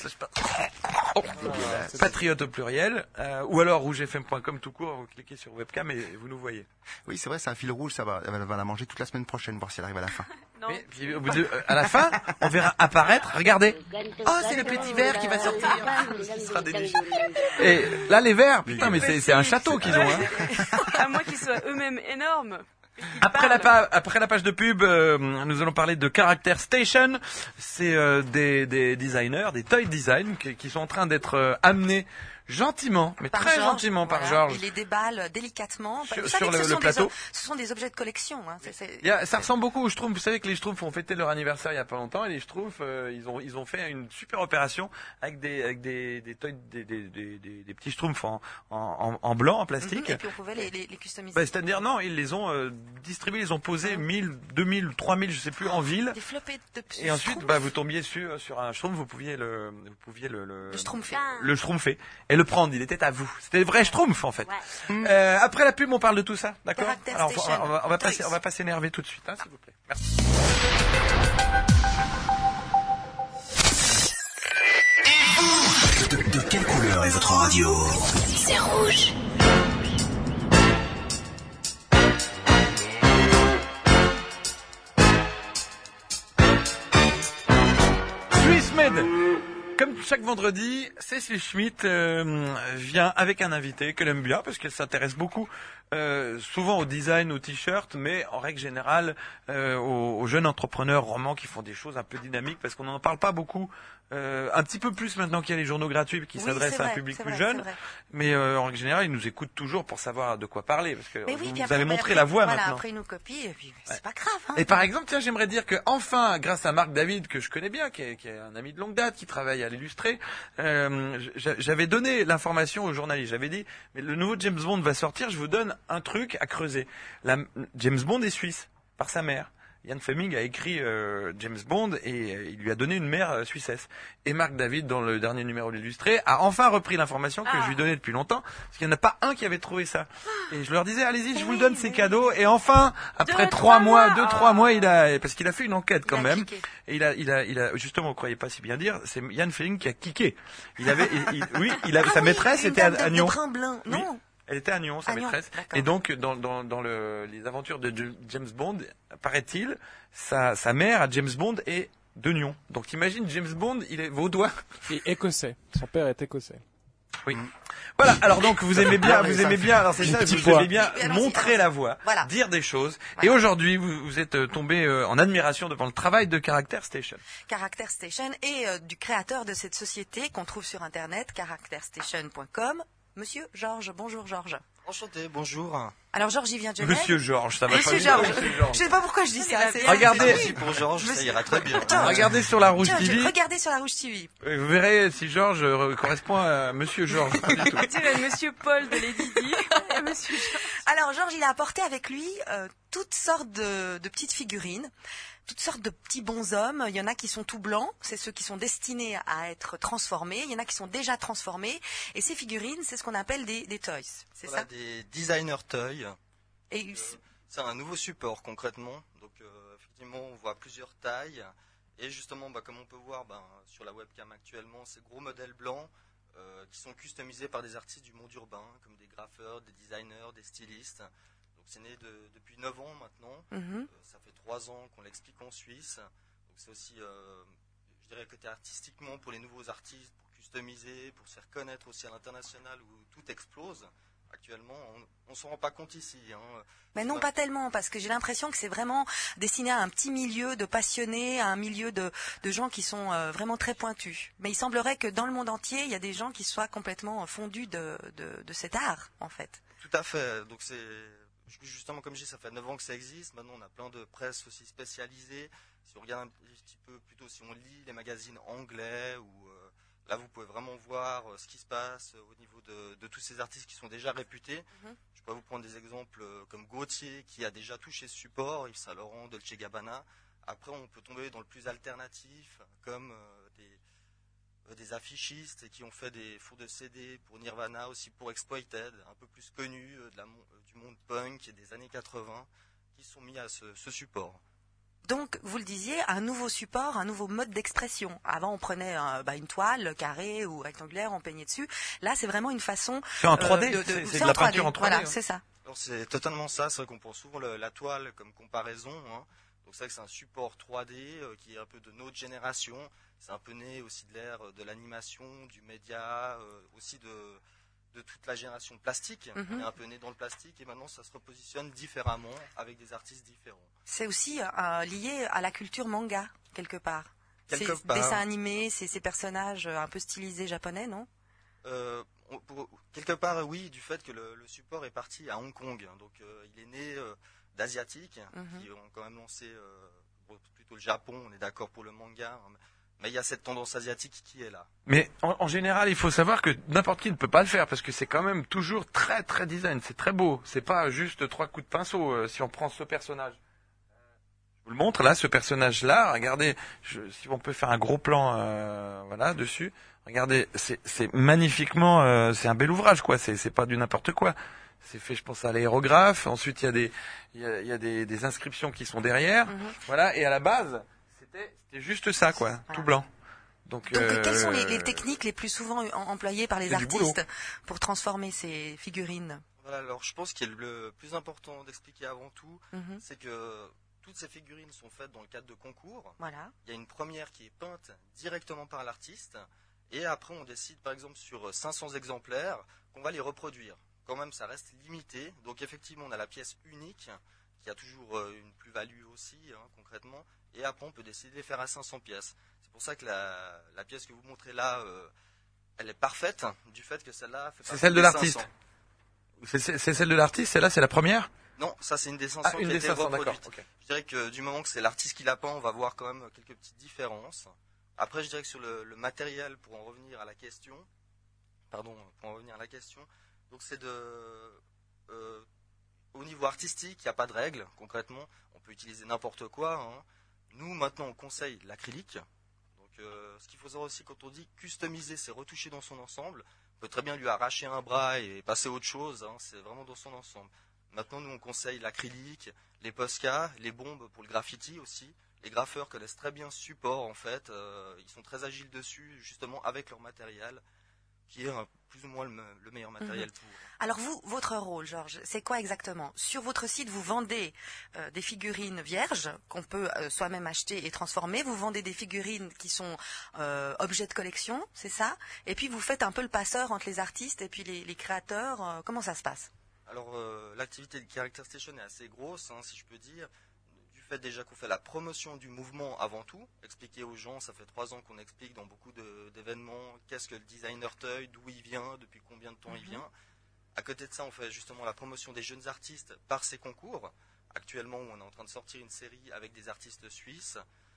patriote au pluriel, ou alors rougefm.com tout court, vous cliquez sur webcam et vous nous voyez. Oui, c'est vrai, c'est un fil rouge, ça va. Elle va la manger toute la semaine prochaine, voir si elle arrive à la fin. Non. Et puis, au bout à la fin, on verra apparaître, regardez. Oh, c'est le petit verre qui va sortir. Ce sera délicieux. Et là, les verres, putain, mais c'est un château qu'ils ont, hein. À moins qu'ils soient eux-mêmes énormes. Après la page de pub, nous allons parler de Character Station. C'est des designers, des toy design qui sont en train d'être amenés gentiment, mais Par très Georges, gentiment par voilà. Georges. Il les déballe délicatement. Sur- Vous savez sur que le ce sont plateau. ce sont des objets de collection. Hein. Ça ressemble beaucoup aux Schtroumpfs. Vous savez que les Schtroumpfs ont fêté leur anniversaire il y a pas longtemps et les Schtroumpfs, ils ont fait une super opération avec des toys, des petits Schtroumpfs en blanc, en plastique. Et puis on pouvait les customiser. Bah, c'est-à-dire non, ils les ont distribués, ils ont posé 1000, 2000, 3000, je sais plus, en ville. Des flopées de petits Et ensuite, schtroumpfs. bah, vous tombiez sur un Schtroumpf, vous pouviez le Le schtroumpfé. le Schtroumpfer et le prendre. Il était à vous. C'était le vrai Schtroumpf en fait. Ouais. Après la pub, on parle de tout ça, d'accord? Character Alors, Station. on va pas s'énerver tout de suite, hein, s'il vous plaît. Merci. De quelle couleur est votre radio? C'est rouge. Swissmed. Comme chaque vendredi, Cécile Schmitt vient avec un invité qu'elle aime bien parce qu'elle s'intéresse beaucoup, souvent au design, au t-shirt, mais en règle générale aux jeunes entrepreneurs romans qui font des choses un peu dynamiques parce qu'on n'en parle pas beaucoup. Un petit peu plus maintenant qu'il y a les journaux gratuits qui Oui, s'adressent c'est à un vrai, public c'est plus vrai, jeune. c'est vrai. Mais en règle générale, ils nous écoutent toujours pour savoir de quoi parler parce que Mais oui, vous puis après, avez montré après, la voie voilà, maintenant. Après, ils nous copient, et puis c'est pas grave. Hein. Et par exemple, tiens, j'aimerais dire que enfin, grâce à Marc David, que je connais bien, qui est un ami de longue date, qui travaille à l'Illustré, j'avais donné l'information aux journalistes. J'avais dit, mais le nouveau James Bond va sortir, je vous donne un truc à creuser. James Bond est suisse, par sa mère. Ian Fleming a écrit James Bond et il lui a donné une mère suissesse. Et Marc David, dans le dernier numéro de l'Illustré, a enfin repris l'information que je lui donnais depuis longtemps, parce qu'il n'y en a pas un qui avait trouvé ça. Et je leur disais, allez-y, je vous le donne, ces cadeaux. Et enfin, après 3 mois, 2-3 mois, parce qu'il a fait une enquête quand Il a même. kické. Et il a, justement, vous croyez pas si bien dire, c'est Ian Fleming qui a kické. Il avait, sa maîtresse Une était dame à de Nyon. Tremblin. Non. Elle était à Nyon, sa À Nyon, maîtresse. d'accord. Et donc, dans les aventures de James Bond, paraît-il, sa mère à James Bond est de Nyon. Donc, imagine, James Bond, il est vaudois. Et écossais. Son père est écossais. Oui. Voilà. Alors donc, vous aimez bien, alors c'est ça, Petit vous pois. aimez bien Allons-y, montrer allons-y. la voix, Voilà. dire des choses. Voilà. Et aujourd'hui, vous êtes tombé en admiration devant le travail de Character Station. Character Station et du créateur de cette société qu'on trouve sur internet, characterstation.com, Monsieur Georges. Bonjour Georges. Enchanté, bonjour. Alors Georges, il vient de Genève. Monsieur Georges, ça va Monsieur pas Georges. Monsieur Georges. Je sais pas pourquoi je dis ça. c'est- Regardez. Merci pour Georges, ça Monsieur- ira très bien. Attends, Regardez sur la Rouge Tiens, TV. regardez sur la Rouge TV. Vous verrez si Georges correspond à Monsieur Georges. Pas du tout. Tu sais, Monsieur Paul de Lady Di et Monsieur Georges. Alors Georges, il a apporté avec lui toutes sortes de petites figurines, toutes sortes de petits bonshommes. Il y en a qui sont tout blancs, c'est ceux qui sont destinés à être transformés. Il y en a qui sont déjà transformés. Et ces figurines, c'est ce qu'on appelle des toys. C'est Voilà, ça. des designer toys. Et C'est un nouveau support concrètement. Donc effectivement, on voit plusieurs tailles. Et justement, comme on peut voir sur la webcam actuellement, ces gros modèles blancs qui sont customisés par des artistes du monde urbain, comme des graffeurs, des designers, des stylistes. Donc c'est né depuis 9 ans maintenant. Mhm. Ça fait 3 ans qu'on l'explique en Suisse. Donc c'est aussi, je dirais, côté artistiquement pour les nouveaux artistes, pour customiser, pour se faire connaître aussi à l'international où tout explose. Actuellement, on s'en rend pas compte ici. Mais non, pas tellement, parce que j'ai l'impression que c'est vraiment destiné à un petit milieu de passionnés, à un milieu de gens qui sont vraiment très pointus. Mais il semblerait que dans le monde entier, il y a des gens qui soient complètement fondus de cet art, en fait. Tout à fait. Donc c'est justement, comme je dis, ça fait 9 ans que ça existe. Maintenant, on a plein de presse aussi spécialisée. Si on regarde un petit peu plutôt, si on lit les magazines anglais, ou là, vous pouvez vraiment voir ce qui se passe au niveau de tous ces artistes qui sont déjà réputés. Mhm. Je peux vous prendre des exemples comme Gauthier, qui a déjà touché ce support, Yves Saint Laurent, Dolce Gabbana. Après, on peut tomber dans le plus alternatif, comme des affichistes qui ont fait des fours de CD pour Nirvana, aussi pour Exploited, un peu plus connus du monde punk et des années 80, qui sont mis à ce support. Donc, vous le disiez, un nouveau support, un nouveau mode d'expression. Avant, on prenait une toile carrée ou rectangulaire, on peignait dessus. Là, c'est vraiment une façon... C'est en 3D. c'est C'est de la peinture en 3D. Voilà, hein. c'est ça. Alors c'est totalement ça, c'est vrai qu'on prend souvent la toile comme comparaison. Donc c'est vrai que c'est un support 3D qui est un peu de notre génération. C'est un peu né aussi de l'ère de l'animation, du média, aussi de toute la génération plastique. Mhm. On est un peu né dans le plastique et maintenant ça se repositionne différemment avec des artistes différents. C'est aussi lié à la culture manga, quelque part. Quelque Ces part. dessins animés, ces personnages un peu stylisés japonais, non? Quelque part, oui, du fait que le support est parti à Hong Kong. Donc, il est né d'Asiatiques qui ont quand même lancé plutôt le Japon. On est d'accord pour le manga, mais il y a cette tendance asiatique qui est là. Mais en général, il faut savoir que n'importe qui ne peut pas le faire parce que c'est quand même toujours très très design. C'est très beau. C'est pas juste 3 coups de pinceau. Si on prend ce personnage, je vous le montre là, ce personnage-là. Regardez, si on peut faire un gros plan, voilà, dessus. Regardez, c'est magnifiquement, c'est un bel ouvrage quoi. C'est pas du n'importe quoi. C'est fait, je pense, à l'aérographe. Ensuite, il y a des inscriptions qui sont derrière. Voilà. Et à la base, c'était juste ça quoi, Voilà. tout blanc. Donc quelles sont les techniques les plus souvent employées par les c'est du boulot. artistes pour transformer ces figurines? Voilà, alors je pense qu'il est le plus important d'expliquer avant tout, Mhm. c'est que toutes ces figurines sont faites dans le cadre de concours. Voilà. Il y a une première qui est peinte directement par l'artiste. Et après, on décide, par exemple, sur 500 exemplaires, qu'on va les reproduire. Quand même, ça reste limité. Donc, effectivement, on a la pièce unique, qui a toujours une plus-value aussi, concrètement. Et après, on peut décider de les faire à 500 pièces. C'est pour ça que la pièce que vous montrez là, elle est parfaite, du fait que celle-là fait C'est partie celle de des l'artiste. 500. C'est celle de l'artiste, celle-là, c'est la première? Non, ça, c'est une des 500 Ah, qui une a des été 500, d'accord. reproduite. ok. Je dirais que du moment que c'est l'artiste qui l'a peint, on va voir quand même quelques petites différences. Après, je dirais que sur le matériel, pour en revenir à la question, donc c'est au niveau artistique, il n'y a pas de règle, concrètement, on peut utiliser n'importe quoi. Nous, maintenant, on conseille l'acrylique. Donc, ce qu'il faut savoir aussi, quand on dit customiser, c'est retoucher dans son ensemble. On peut très bien lui arracher un bras et passer à autre chose, c'est vraiment dans son ensemble. Maintenant, nous, on conseille l'acrylique, les Posca, les bombes pour le graffiti aussi. Les graffeurs connaissent très bien ce support, en fait. Ils sont très agiles dessus, justement, avec leur matériel, qui est plus ou moins le meilleur matériel pour. Alors vous, votre rôle, Georges, c'est quoi exactement? Sur votre site, vous vendez des figurines vierges qu'on peut soi-même acheter et transformer. Vous vendez des figurines qui sont objets de collection, c'est ça? Et puis vous faites un peu le passeur entre les artistes et puis les créateurs. Comment ça se passe? Alors l'activité de Character Station est assez grosse, si je peux dire. Du fait déjà qu'on fait la promotion du mouvement avant tout, expliquer aux gens, ça fait 3 ans qu'on explique dans beaucoup d'événements qu'est-ce que le designer Toy, d'où il vient, depuis combien de temps il vient. À côté de ça, on fait justement la promotion des jeunes artistes par ces concours. Actuellement, on est en train de sortir une série avec des artistes suisses.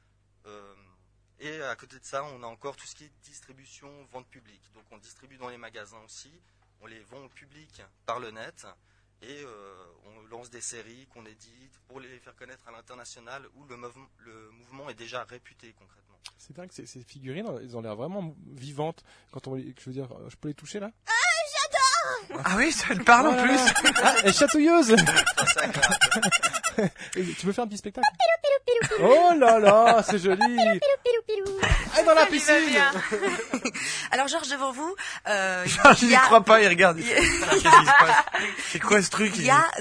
Et à côté de ça, on a encore tout ce qui est distribution, vente publique. Donc on distribue dans les magasins aussi, on les vend au public par le net. Et on lance des séries qu'on édite pour les faire connaître à l'international où le mouvement est déjà réputé concrètement. C'est dingue, ces figurines, elles ont l'air vraiment vivantes. Quand on, je veux dire, je peux les toucher là? Ah oui, ça elle parle en plus. Ah, elle est chatouilleuse. Tu veux faire un petit spectacle? Oh là là, c'est joli. Ah, dans la piscine. Alors Georges, devant vous, Je n'y crois pas, il regarde. Qu'est-ce qui se passe? C'est quoi ce truc? Il y a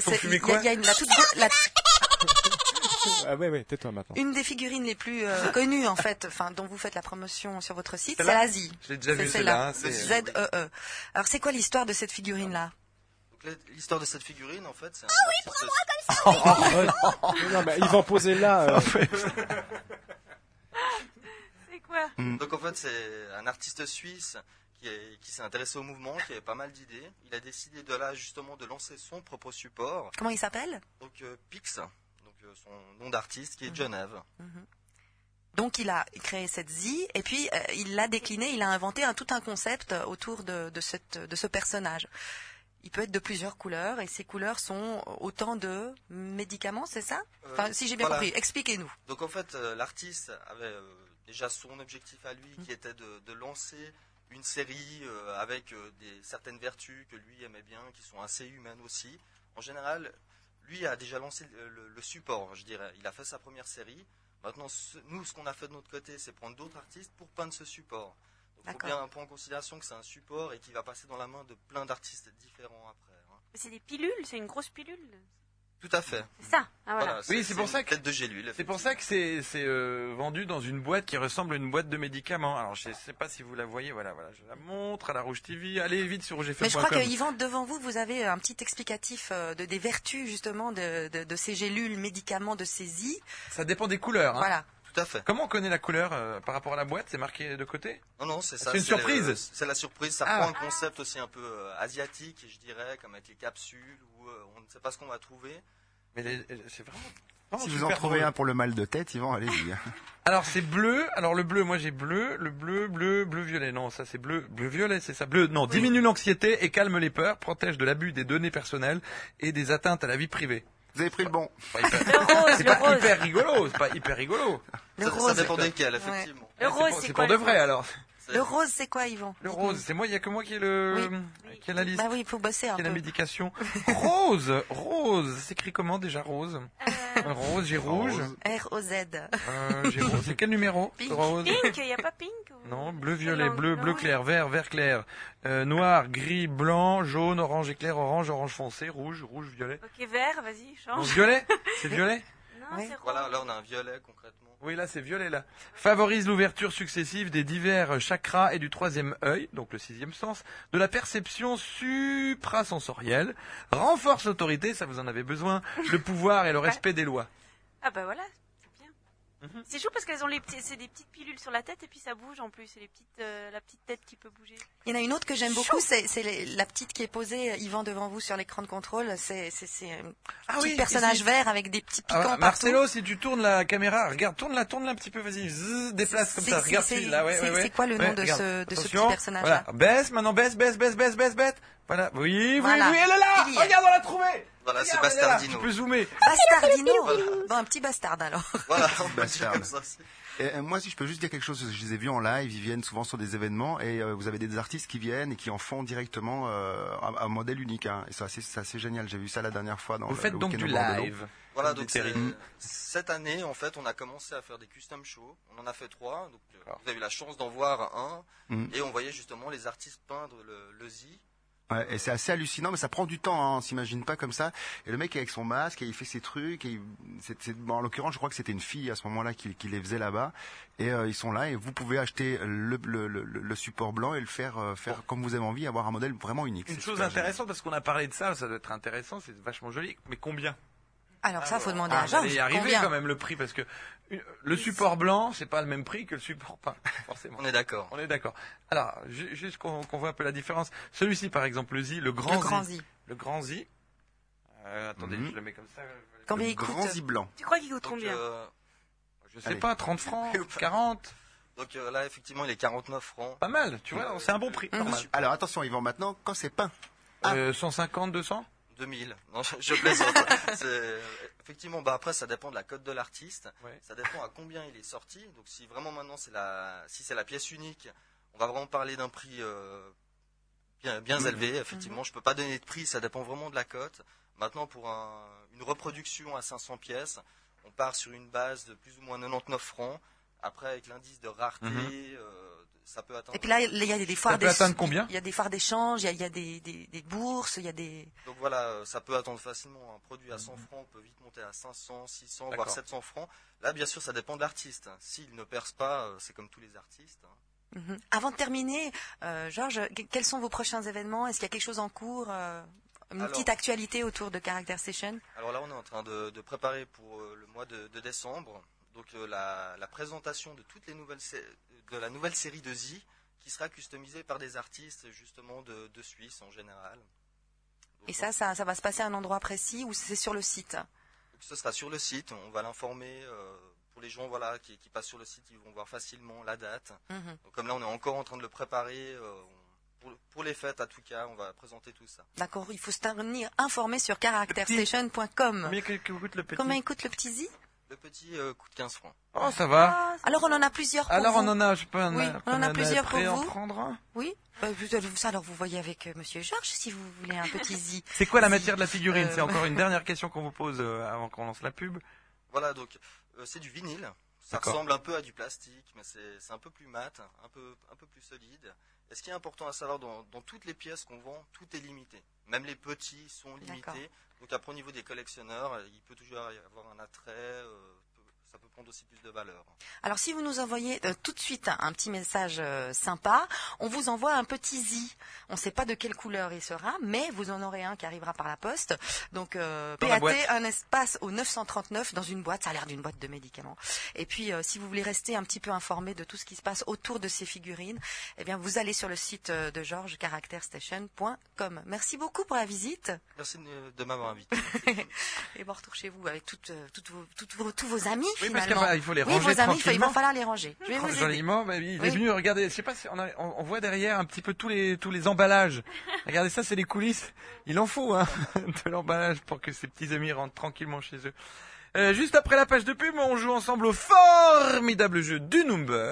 Ah ouais, tais-toi maintenant. une des figurines les plus connues en fait, dont vous faites la promotion sur votre site, c'est Celle-là l'Asie. Je l'ai déjà vu C'est celle-là. ZEE. Alors c'est quoi l'histoire de cette figurine là? L'histoire de cette figurine, en fait, c'est Non, mais ils vont poser là. C'est quoi? Donc en fait, c'est un artiste suisse qui s'est intéressé au mouvement, qui avait pas mal d'idées. Il a décidé de là justement de lancer son propre support. Comment il s'appelle? Donc Pix, son nom d'artiste qui est Genève. Donc il a créé cette zi et puis il l'a décliné, il a inventé tout un concept autour de ce personnage. Il peut être de plusieurs couleurs et ces couleurs sont autant de médicaments, c'est ça? Si j'ai bien compris, expliquez-nous. Donc en fait, l'artiste avait déjà son objectif à lui qui était de lancer une série avec certaines vertus que lui aimait bien, qui sont assez humaines aussi. En général, lui a déjà lancé le support, je dirais. Il a fait sa première série. Maintenant, nous, ce qu'on a fait de notre côté, c'est prendre d'autres artistes pour peindre ce support. Il faut bien prendre en considération que c'est un support et qu'il va passer dans la main de plein d'artistes différents après. C'est des pilules, c'est une grosse pilule. Tout à fait. C'est ça. Ah, voilà. Oui, c'est pour ça que tête de gélule. c'est pour ça que c'est vendu dans une boîte qui ressemble à une boîte de médicaments. Alors je sais pas si vous la voyez. Voilà, je la montre à la Rouge TV. Allez vite sur rougefm.com. Mais je crois que Yvan, devant vous, vous avez un petit explicatif des vertus justement de ces gélules, médicaments, de ces zi. Ça dépend des couleurs. Voilà. Tout à fait. Comment on connaît la couleur par rapport à la boîte? C'est marqué de côté? Non, c'est ça. C'est une surprise. C'est la surprise. Ça prend un concept aussi un peu asiatique, je dirais, comme avec les capsules où on ne sait pas ce qu'on va trouver. Mais c'est vraiment. Si vous en trouvez un pour le mal de tête, Yvan, allez-y. Alors c'est bleu. Alors le bleu, moi j'ai bleu, le bleu violet. Non, ça c'est bleu violet, c'est ça. Bleu. Non, diminue l'anxiété et calme les peurs, protège de l'abus des données personnelles et des atteintes à la vie privée. Vous avez pris le bon. C'est pas hyper rigolo. C'est pas hyper rigolo. Ça dépend desquels, effectivement. Le rose, c'est C'est quoi? pour de vrai alors. Le rose, c'est quoi, Yvan? Le rose, c'est moi. Il y a que moi qui ai qui a la liste. Bah oui, il faut bosser un Qui a peu. la médication. Rose, c'est écrit comment déjà rose? Rose, j'ai rouge. R-O-Z. J'ai rose. C'est quel numéro? Pink. Rose. Pink, il n'y a pas pink ou... Non, bleu, violet, bleu Non. clair, vert clair, noir, gris, blanc, jaune, orange éclair, orange foncé, rouge, violet. Ok, vert, vas-y, Non, change. violet? C'est violet? Non, Oui. c'est rose. Voilà, là on a un violet concrètement. Oui, là c'est violet là. Favorise l'ouverture successive des divers chakras et du troisième œil, donc le sixième sens, de la perception suprasensorielle, renforce l'autorité, ça vous en avez besoin, le pouvoir et le respect des lois. Ah bah voilà, c'est bien. C'est chaud parce qu'elles ont c'est des petites pilules sur la tête et puis ça bouge en plus. C'est la petite tête qui peut bouger. Il y en a une autre que j'aime beaucoup, c'est la petite qui est posée, Yvan, devant vous sur l'écran de contrôle. C'est un petit personnage vert avec des petits piquants partout. Marcelo, si tu tournes la caméra, regarde, tourne-la un petit peu, vas-y, déplace comme ça, regarde celui-là, ouais. C'est quoi le nom de regarde. ce petit Attention, personnage-là? Voilà, baisse, maintenant baisse. Voilà, oui, Voilà. elle est là, Il y est. regarde, on l'a trouvé. Voilà, c'est Regarde, elle est là, Bastardino. Tu peux zoomer. Bastardino. Bon, un petit bastard alors. Voilà, on peut dire Bastard. comme ça aussi. Et moi, si je peux juste dire quelque chose, je les ai vus en live, ils viennent souvent sur des événements et vous avez des artistes qui viennent et qui en font directement un modèle unique. Hein. Et c'est assez génial. J'ai vu ça la dernière fois dans Vous faites le donc week-end du au bord de l'eau. live. Voilà, Des donc terribles. cette année, en fait, on a commencé à faire des custom shows. On en a fait 3. Donc, D'accord. vous avez eu la chance d'en voir un. Mhm. Et on voyait justement les artistes peindre le Z. Ouais, et c'est assez hallucinant, mais ça prend du temps, hein, on s'imagine pas comme ça. Et le mec est avec son masque, et il fait ses trucs, et bon, en l'occurrence, je crois que c'était une fille à ce moment-là qui les faisait là-bas. Et ils sont là, et vous pouvez acheter le support blanc et le faire comme vous avez envie, avoir un modèle vraiment unique. Une C'est chose super génial. intéressante, parce qu'on a parlé de ça doit être intéressant, c'est vachement joli. Mais combien? Alors ça, faut demander à Vous Georges. allez y arriver Combien quand même le prix, parce que le support blanc, c'est pas le même prix que le support peint, forcément. On est d'accord. On est d'accord. Alors, juste qu'on voit un peu la différence. Celui-ci, par exemple, le Z, le grand Z. Le grand Z. Attendez, je le mets comme ça. Combien Le il coûte grand Z blanc. Tu crois qu'il coûte Donc, combien Je sais Allez. pas, 30 francs, 40. donc là, effectivement, il est 49 francs. Pas mal, tu vois, c'est un bon prix. Normal. Alors attention, Yvan, maintenant, quand c'est peint. 150, 200 2000. Non, je plaisante. Effectivement, après, ça dépend de la cote de l'artiste. Ouais. Ça dépend à combien il est sorti. Donc, si vraiment maintenant si c'est la pièce unique, on va vraiment parler d'un prix bien élevé. Effectivement, je peux pas donner de prix. Ça dépend vraiment de la cote. Maintenant, pour une reproduction à 500 pièces, on part sur une base de plus ou moins 99 francs. Après, avec l'indice de rareté, ça peut atteindre. Et puis là, il y a des foires Ça peut atteindre combien? Il y a des foires d'échange, il y a des bourses, il y a des. Donc voilà, ça peut attendre facilement. Un produit à 100 francs peut vite monter à 500, 600, voire D'accord. 700 francs. Là, bien sûr, ça dépend de l'artiste. S'il ne perce pas, c'est comme tous les artistes. Mhm. Avant de terminer, Georges, quels sont vos prochains événements? Est-ce qu'il y a quelque chose en cours? Une petite actualité autour de Character Station? Alors là, on est en train de préparer pour le mois de décembre. Donc la présentation de toutes les de la nouvelle série de Z qui sera customisée par des artistes justement de Suisse en général. Donc, Et ça va se passer à un endroit précis ou c'est sur le site? donc, ce sera sur le site. On va l'informer pour les gens qui passent sur le site. Ils vont voir facilement la date. Mhm. Donc, comme là, on est encore en train de le préparer. Pour les fêtes, à tout cas, on va présenter tout ça. D'accord, il faut se tenir informé sur characterstation.com. Combien coûte le petit? Combien il coûte le petit Z? Le petit coûte 15 francs. Oh, ça va. Alors on en a plusieurs pour Alors vous. on en a, je peux Oui, on en a plusieurs pour en vous. prendre un. Oui, ça alors vous voyez avec Monsieur Georges si vous voulez un petit Z. C'est quoi la matière de la figurine? C'est Euh, encore une dernière question qu'on vous pose avant qu'on lance la pub. Voilà, donc c'est du vinyle. Ça D'accord. ressemble un peu à du plastique, mais c'est un peu plus mat, un peu plus solide. Et ce qui est important à savoir, dans toutes les pièces qu'on vend, tout est limité. Même les petits sont D'accord. limités. Donc après, au niveau des collectionneurs, il peut toujours y avoir un attrait. Ça peut prendre aussi plus de valeur. Alors si vous nous envoyez tout de suite un petit message sympa, on vous envoie un petit Z. On ne sait pas de quelle couleur il sera, mais vous en aurez un qui arrivera par la poste. Donc Dans la PAT, boîte. un espace au 939 dans une boîte, ça a l'air d'une boîte de médicaments. Et puis si vous voulez rester un petit peu informé de tout ce qui se passe autour de ces figurines, eh bien vous allez sur le site de Georges, characterstation.com. Merci beaucoup pour la visite. Merci de m'avoir invité. Et bon retour chez vous avec tous vos amis. Oui, parce finalement. qu'il faut les Oui, ranger vos amis, il tranquillement. va falloir les ranger. Je vais vous aider. Joliment, bah, il est Oui. venu, regardez, je sais pas si on voit derrière un petit peu tous les emballages. Regardez ça, c'est les coulisses. Il en faut, hein, de l'emballage pour que ces petits amis rentrent tranquillement chez eux. Juste après la page de pub, on joue ensemble au formidable jeu du Number.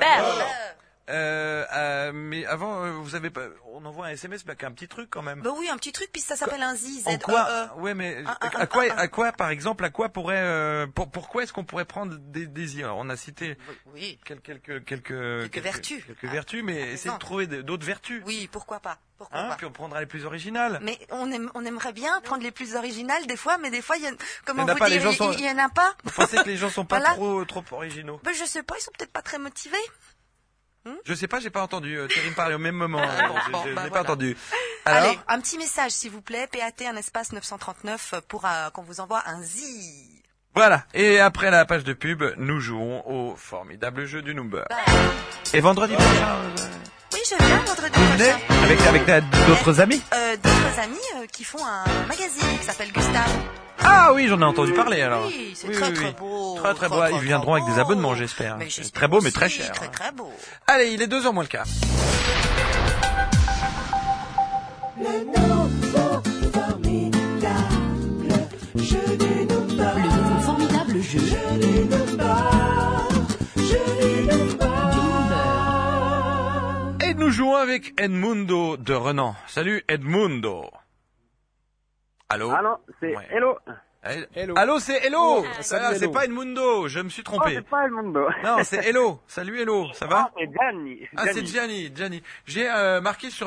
Mais avant, vous avez pas, on envoie un SMS avec un petit truc quand même. Bah oui, un petit truc, puis ça s'appelle un Z. En quoi Ouais, mais à quoi, par exemple, pourquoi est-ce qu'on pourrait prendre des Z? Alors, on a cité Oui. quelques vertus. quelques vertus, mais essayez de trouver d'autres vertus. Oui, pourquoi pas. Pourquoi Hein, pas. puis on prendra les plus originales. Mais on aimerait bien prendre les plus originales des fois, mais des fois, il y a, comment Il y en a vous pas, dire, les gens sont- il y en a pas. Vous pensez que les gens sont pas Voilà. trop originaux? Ben, je sais pas, ils sont peut-être pas très motivés. Je sais pas, j'ai pas entendu. Thierry me parlait au même moment. bon, Je n'ai bah pas voilà. entendu. Alors, Allez, un petit message, s'il vous plaît. PAT, un espace 939 pour qu'on vous envoie un Z. voilà. Et après la page de pub, nous jouons au formidable jeu du Number. Et vendredi prochain, Oui, je viens vendredi vous venez prochain. avec d'autres amis? D'autres amis qui font un magazine qui s'appelle Gustave. Ah oui, j'en ai entendu parler alors. Oui, c'est très beau. Très beau. Ils viendront avec des abonnements, j'espère. Mais C'est j'espère très beau, mais aussi, très cher. Très très beau. Allez, il est 2h moins le quart. Le nouveau formidable avec Edmundo de Renan. Salut Edmundo. Allô? Ah non, c'est Ouais. Hello. Hello. Allô, c'est Hello. Salut, Ah, c'est Hello. pas Edmundo, je me suis Oh, trompé. c'est pas Edmundo. Non, c'est Hello. Salut Hello, ça va? Ah, c'est Gianni. Ah, c'est Gianni. J'ai marqué sur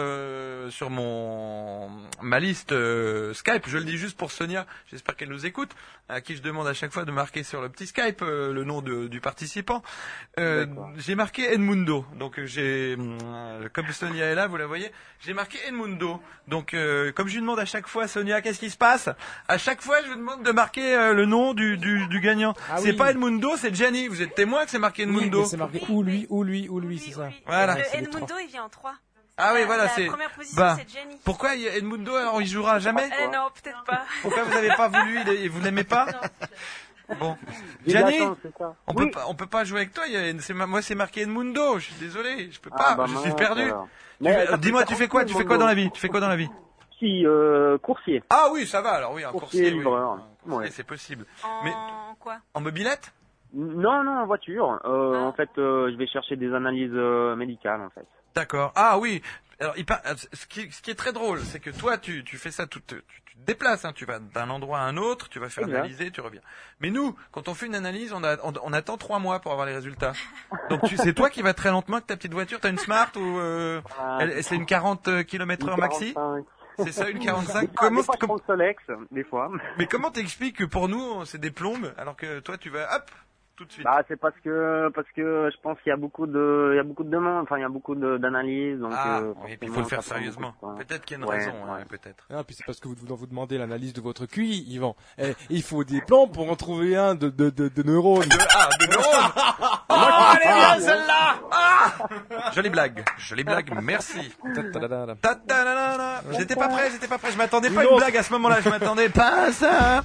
ma liste Skype. Je le dis juste pour Sonia. J'espère qu'elle nous écoute. À qui je demande à chaque fois de marquer sur le petit Skype le nom du participant. J'ai marqué Edmundo. Donc comme Sonia est là, vous la voyez. J'ai marqué Edmundo. Donc comme je lui demande à chaque fois, Sonia, qu'est-ce qui se passe? À chaque fois, je vous demande de marquer le nom du gagnant. Ah C'est oui. pas Edmundo, c'est Gianni. Vous êtes témoin que c'est marqué Oui, Edmundo? mais c'est marqué ou lui, c'est ça. Voilà. Et c'est les Edmundo, il vient en 3. Ah oui, voilà, La c'est. première position, Bah, c'est Jenny. pourquoi Edmundo, alors il jouera jamais? Non, peut-être pas. Pourquoi vous n'avez pas voulu, vous l'aimez pas? Bon. J'ai de la Gianni, chance, c'est ça. on Oui. peut pas jouer avec toi, moi c'est marqué Edmundo, je suis désolé, je peux Ah, pas, bah, je suis mince, perdu. alors. Mais ça Dis-moi, fait tu fais quoi dans la vie? Tu fais quoi dans la vie? Si, coursier. Ah oui, ça va, alors oui, un Coursier, coursier, oui. livreur. Un coursier, Ouais. c'est possible. En Mais quoi? en mobilette? Non, en voiture. En fait, je vais chercher des analyses médicales, en fait. D'accord. Ah oui. Alors, ce qui est très drôle, c'est que toi, tu fais ça, tu te déplaces, hein, tu vas d'un endroit à un autre, tu vas faire Exact. analyser, tu reviens. Mais nous, quand on fait une analyse, on attend 3 mois pour avoir les résultats. Donc c'est toi qui vas très lentement avec ta petite voiture, t'as une Smart ou c'est une 40 km/h maxi? 45. C'est ça, une 45? Des fois, je prends le Solex, des fois. Mais comment t'expliques que pour nous, c'est des plombes, alors que toi, tu vas, hop, tout de suite? Bah, c'est parce que je pense qu'il y a beaucoup de demandes, enfin, il y a beaucoup d'analyses, donc, oui, puis il faut le faire ça prend sérieusement. beaucoup de temps. Peut-être qu'il y a une Ouais, raison, ouais. hein, peut-être. Ah, puis c'est parce que vous demandez l'analyse de votre QI, Yvan. Il faut des plans pour en trouver un de neurones. De neurones. Oh, elle est bien celle-là. Jolie blague, merci. Ta-ta-da-da. Ta-ta-da-da-da. J'étais pas prêt, je m'attendais pas à Une une autre. blague à ce moment-là, je m'attendais pas à ça.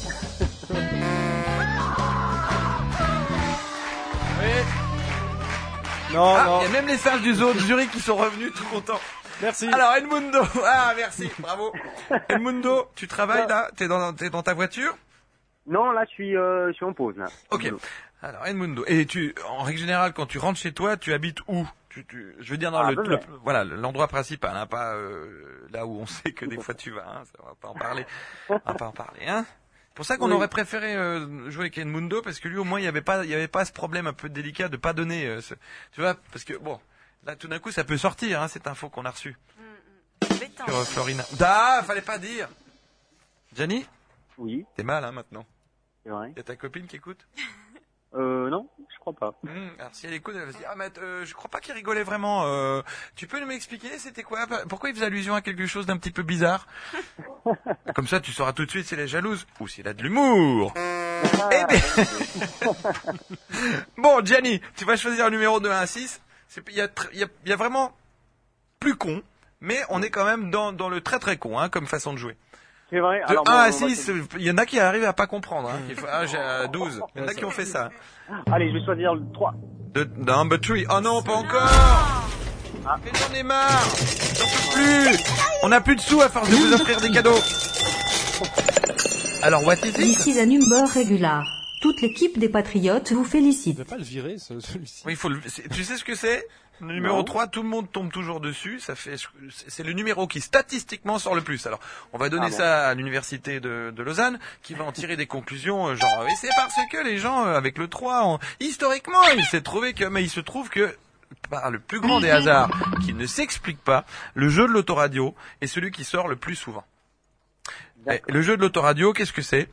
Non, Ah, non. il y a même les sages du zoo de Zurich qui sont revenus tout contents. Merci. Alors Edmundo, merci, bravo. Edmundo, tu travailles là, t'es dans ta voiture? Non, là, je suis en pause, là. Ok. Alors Edmundo, et en règle générale, quand tu rentres chez toi, tu habites où? Je veux dire dans voilà, l'endroit principal, hein, pas là où on sait que des fois tu vas, hein, ça, on va pas en parler, hein. C'est pour ça qu'on aurait préféré jouer avec Edmundo, parce que lui au moins il y avait pas ce problème un peu délicat de pas donner, tu vois, parce que bon, là tout d'un coup ça peut sortir, hein, cette info qu'on a reçue Embêtant. sur Florina. Fallait pas dire. Gianni, Oui, t'es mal hein maintenant. c'est vrai. Y a ta copine qui écoute? Non, je crois pas. Alors si elle écoute, elle va se dire mais je crois pas qu'il rigolait vraiment. Tu peux nous expliquer c'était quoi? Pourquoi il faisait allusion à quelque chose d'un petit peu bizarre? Comme ça, tu sauras tout de suite si elle est jalouse ou s'il a de l'humour. Eh bien, bon, Gianni, tu vas choisir un numéro de 1 à 6. Il y a vraiment plus con, mais on est quand même dans le très très con, hein, comme façon de jouer. C'est vrai. De Alors, 1 bon, à on va 6, il y en a qui arrivent à pas comprendre. Hein, j'ai 12. Il y en a qui ont fait ça. Allez, je vais choisir le 3. De number 3. Oh non, pas encore. Mais j'en ai marre. J'en peux plus. On n'a plus de sous à force de vous offrir des cadeaux. Alors, what is This it? is a number regular. Toute l'équipe des Patriotes vous Tu félicite. ne pas le virer, celui-ci. Oui, tu sais ce que c'est? Le numéro 3, tout le monde tombe toujours dessus. C'est le numéro qui statistiquement sort le plus. Alors, on va donner ça à l'université de Lausanne, qui va en tirer des conclusions, genre, et c'est parce que les gens, avec le 3, historiquement, il se trouve que, par le plus grand des hasards, qui ne s'explique pas, le jeu de l'autoradio est celui qui sort le plus souvent. Et le jeu de l'autoradio, qu'est-ce que c'est?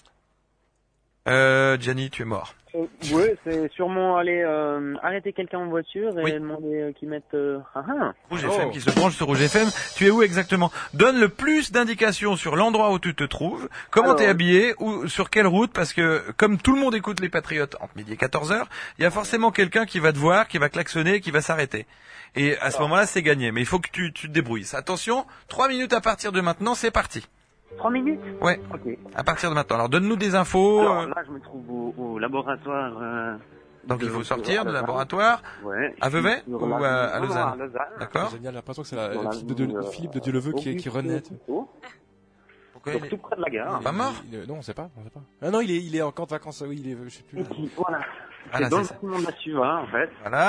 Gianni, tu es mort. Oui, c'est sûrement aller arrêter quelqu'un en voiture et demander qu'ils mettent... Rouge FM qui se branche sur Rouge FM. Tu es où exactement? Donne le plus d'indications sur l'endroit où tu te trouves, comment t'es habillé, ou sur quelle route, parce que comme tout le monde écoute les Patriotes entre midi et 14h, il y a forcément quelqu'un qui va te voir, qui va klaxonner, qui va s'arrêter. Et à ce moment-là, c'est gagné. Mais il faut que tu te débrouilles. Attention, 3 minutes à partir de maintenant, c'est parti. 3 minutes? Ouais. Ok. À partir de maintenant. Alors donne-nous des infos. Alors là, je me trouve au laboratoire... Donc il faut sortir du laboratoire. Ouais. À Vevey ou à Lausanne? Non, à Lausanne. D'accord. J'ai l'impression que c'est Philippe de Dieuleveult qui renaît. Pourquoi Donc tout près de la gare. Pas mort? Non, on sait pas. Ah non, il est en camp de vacances, oui, je sais plus. Voilà. Voilà, C'est dans c'est le monde de la Suva, en fait. Voilà.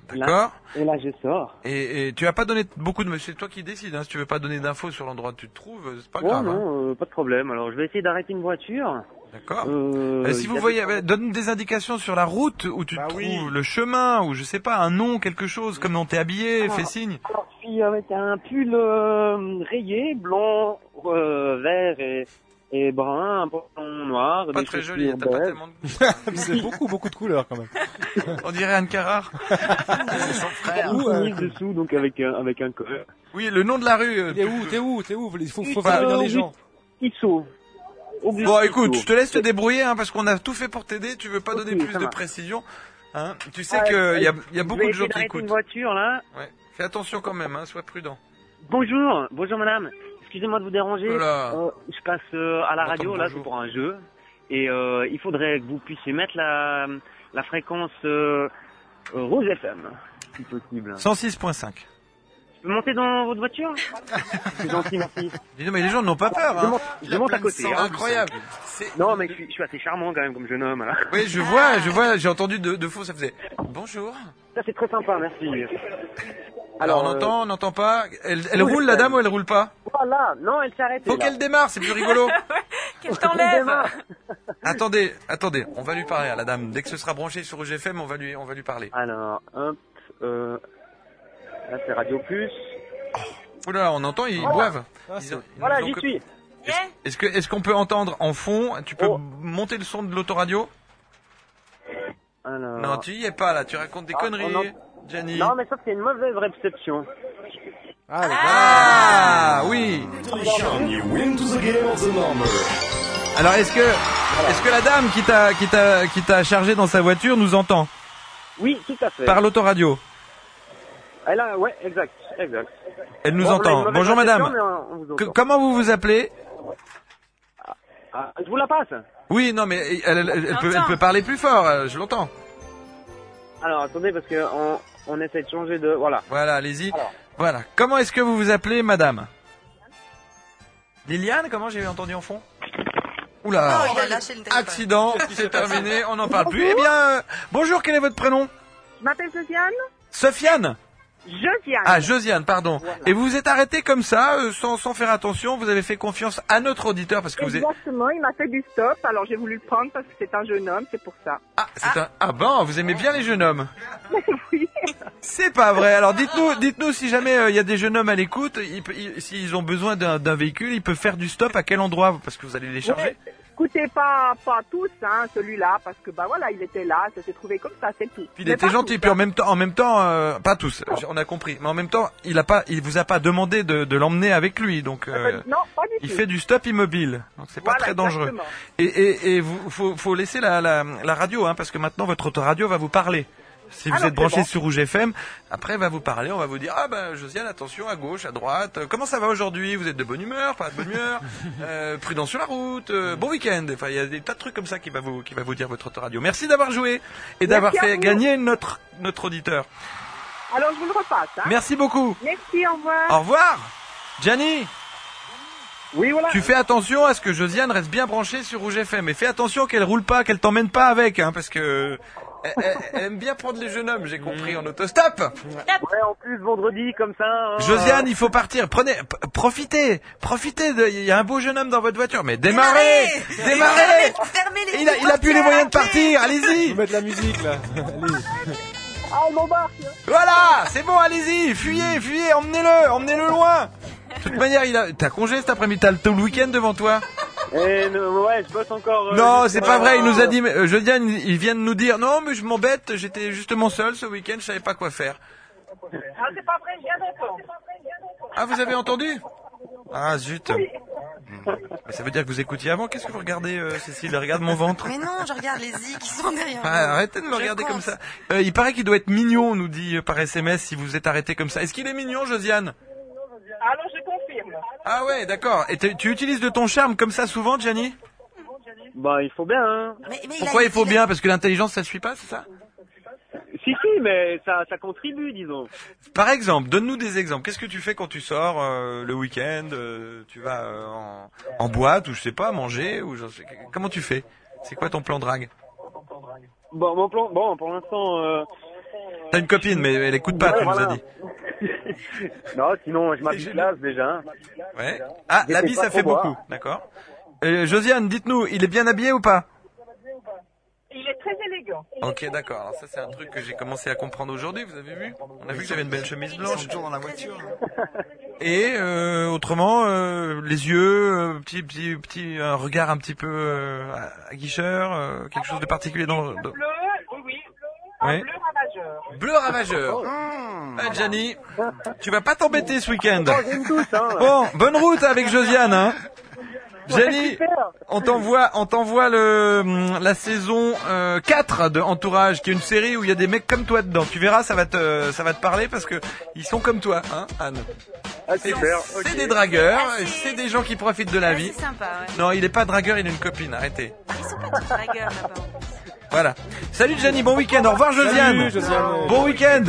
D'accord. Et là, je sors. Et tu as pas donné beaucoup de... C'est toi qui décides, hein. Si tu veux pas donner d'infos sur l'endroit où tu te trouves, c'est pas Oh grave. hein. non, pas de problème. Alors, je vais essayer d'arrêter une voiture. D'accord. Si il vous y a voyez, donne des indications sur la route où tu te trouves, le chemin, ou je sais pas, un nom, quelque chose, comme on t'es habillé, fais signe. Alors, je suis avec un pull rayé, blanc, vert et brun, un pantalon noir. Pas des très joli, chaussures t'as pas beiges. tellement de... C'est beaucoup de couleurs quand même. On dirait Anne Carrare. Son frère. Une chemise dessous, donc avec un col. Oui, le nom de la rue. T'es où Il faut faire venir les gens. Il sauve. Bon, écoute, je te laisse te débrouiller, hein, parce qu'on a tout fait pour t'aider. Tu veux pas donner plus ça de marche. précision, hein. Tu sais que il y a beaucoup de gens qui écoutent. une voiture là. Ouais. Fais attention quand même, hein, sois prudent. Bonjour madame. Excusez-moi de vous déranger. Voilà. Je passe à la radio là, bonjour. c'est pour un jeu. Et il faudrait que vous puissiez mettre la fréquence Rouge FM, si possible. 106.5. Je peux monter dans votre voiture? C'est gentil, merci. Dis donc, mais les gens n'ont pas peur, hein. Je monte à côté. C'est hein. incroyable. Non, mais je suis assez charmant quand même comme jeune homme. Là. Oui, je vois, j'ai entendu de faux, ça faisait bonjour. Ça c'est très sympa, merci. Alors, on n'entend pas. Elle roule la dame ou elle roule pas? Voilà, non, elle s'est arrêtée. Faut qu'elle démarre, c'est plus rigolo. Qu'elle t'enlève. Attendez, on va lui parler à la dame. Dès que ce sera branché sur Rouge FM, on va lui parler. Alors, hop, là c'est Radio Plus. Oula, on entend, ils boivent. Ils Voilà, nous ont j'y que- suis. Est-ce qu'on peut entendre en fond? Tu peux monter le son de l'autoradio? Alors... Non, tu y es pas là, tu racontes des conneries, Gianni. Non, mais sauf qu'il y a une mauvaise réception. Ah oui. Alors est-ce que la dame qui t'a chargé dans sa voiture nous entend Oui, tout à fait. par l'autoradio? Elle a, ouais, exact. Elle nous Bon, on a une entend. mauvaise Bonjour réception, madame. mais on vous entend. Comment vous vous appelez? Ah, je vous la passe. Oui, non mais elle peut parler plus fort, je l'entends. Alors, attendez, parce que on essaie de changer de... Voilà. Voilà, allez-y. Alors. Voilà. Comment est-ce que vous vous appelez madame? Liliane, comment j'ai entendu en fond? Oula, Oh, il a lâché le téléphone. accident, c'est terminé, on n'en parle plus. Eh bien, bonjour, quel est votre prénom? Je m'appelle Sofiane. Sofiane? Josiane. Ah, Josiane, pardon. Et vous vous êtes arrêté comme ça, sans faire attention, vous avez fait confiance à notre auditeur parce que vous êtes... Exactement, il m'a fait du stop, alors j'ai voulu le prendre parce que c'est un jeune homme, c'est pour ça. Ah bon, vous aimez bien les jeunes hommes? Oui. C'est pas vrai. Alors dites-nous si jamais il y a des jeunes hommes à l'écoute, s'ils ont besoin d'un véhicule, ils peuvent faire du stop à quel endroit? Parce que vous allez les charger. Ouais. Écoutez, pas tous, hein, celui-là, parce que bah voilà, il était là, ça s'est trouvé comme ça, c'est tout. Puis il était gentil, puis en même temps, pas tous, on a compris, mais en même temps, il vous a pas demandé de l'emmener avec lui, donc Non, pas du il tout. fait du stop immobile, donc c'est pas Voilà, très dangereux. exactement. Et faut laisser la radio, hein, parce que maintenant votre autoradio va vous parler. Si vous Alors, êtes branché c'est bon. sur Rouge FM, après elle va vous parler, on va vous dire ah ben Josiane, attention à gauche, à droite, comment ça va aujourd'hui? Vous êtes de bonne humeur, pas de bonne humeur, prudent sur la route, bon week-end. Enfin il y a des tas de trucs comme ça qui va vous dire votre autoradio. Merci d'avoir joué et d'avoir Merci à fait vous. gagner notre auditeur. Alors je vous le repasse. Hein. Merci beaucoup. Merci, au revoir. Au revoir. Gianni, Oui, voilà. tu fais attention à ce que Josiane reste bien branchée sur Rouge FM. Et fais attention qu'elle roule pas, qu'elle t'emmène pas avec, hein, parce que elle aime bien prendre les jeunes hommes, j'ai compris, en autostop. Ouais, en plus, vendredi, comme ça... hein, Josiane, il faut partir. Profitez. Il y a un beau jeune homme dans votre voiture, mais démarrez. Fermez les Il a plus les moyens de partir. Allez-y. Faut mettre la musique là. Allez. Ah, il m'embarque. Voilà, c'est bon, allez-y. Fuyez, emmenez-le loin. De toute manière, t'as congé cet après-midi, t'as tout le week-end devant toi. ouais, je bosse encore... Non, c'est pas vrai, il nous a dit, Josiane, il vient de nous dire, non, mais je m'embête, j'étais justement seul ce week-end, je savais pas quoi faire. Ah, c'est pas vrai, je viens d'entendre. Ah, vous avez entendu? Ah, zut. Mais ça veut dire que vous écoutiez avant. Qu'est-ce que vous regardez, Cécile? Regarde mon ventre. Mais non, je regarde les i qui sont derrière Ah, moi. arrêtez de me Je regarder compte. comme ça. Il paraît qu'il doit être mignon, on nous dit par SMS, si vous êtes arrêté comme ça. Est-ce qu'il est mignon, Josiane? Alors je confirme. Ah ouais, d'accord. Et tu utilises de ton charme comme ça souvent, Gianni? Bah, il faut bien, hein. Mais Pourquoi il faut bien? Parce que l'intelligence, ça suit pas, c'est ça? Si, mais ça contribue, disons. Par exemple, donne-nous des exemples. Qu'est-ce que tu fais quand tu sors le week-end? Tu vas en boîte ou je sais pas, manger ou comment tu fais? C'est quoi ton plan drague? Bon, mon plan, pour l'instant, T'as une copine, mais elle écoute pas, Ouais, tu nous as voilà. dit. Non, sinon, je m'habille classe déjà. Ouais. Ah, Je l'habit, sais pas ça fait trop boire. beaucoup. D'accord. Josiane, dites-nous, il est bien habillé ou pas? Il est très élégant. Ok, d'accord. Alors ça, c'est un truc que j'ai commencé à comprendre aujourd'hui. Vous avez vu? On a vu que j'avais une belle chemise blanche. Toujours dans la voiture. Et autrement, les yeux, un regard un petit peu aguicheur, quelque chose de particulier dans le... Bleu, oui. Ouais. Bleu ravageur. Bleu ravageur. Ah, Gianni, tu vas pas t'embêter ce week-end. J'ai une douce, hein. Bon, bonne route avec Josiane, hein. Gianni, on t'envoie la saison 4 de Entourage, qui est une série où il y a des mecs comme toi dedans. Tu verras, ça va te parler parce que ils sont comme toi, hein, Anne. Ah, super. C'est Ok. des dragueurs, c'est des gens qui profitent de la vie. C'est sympa, ouais. Non, il est pas dragueur, il a une copine, arrêtez. Ils sont pas tous dragueurs là-bas. Voilà. Salut Gianni, bon week-end, au revoir Josiane. Salut, Josiane. Bon week-end.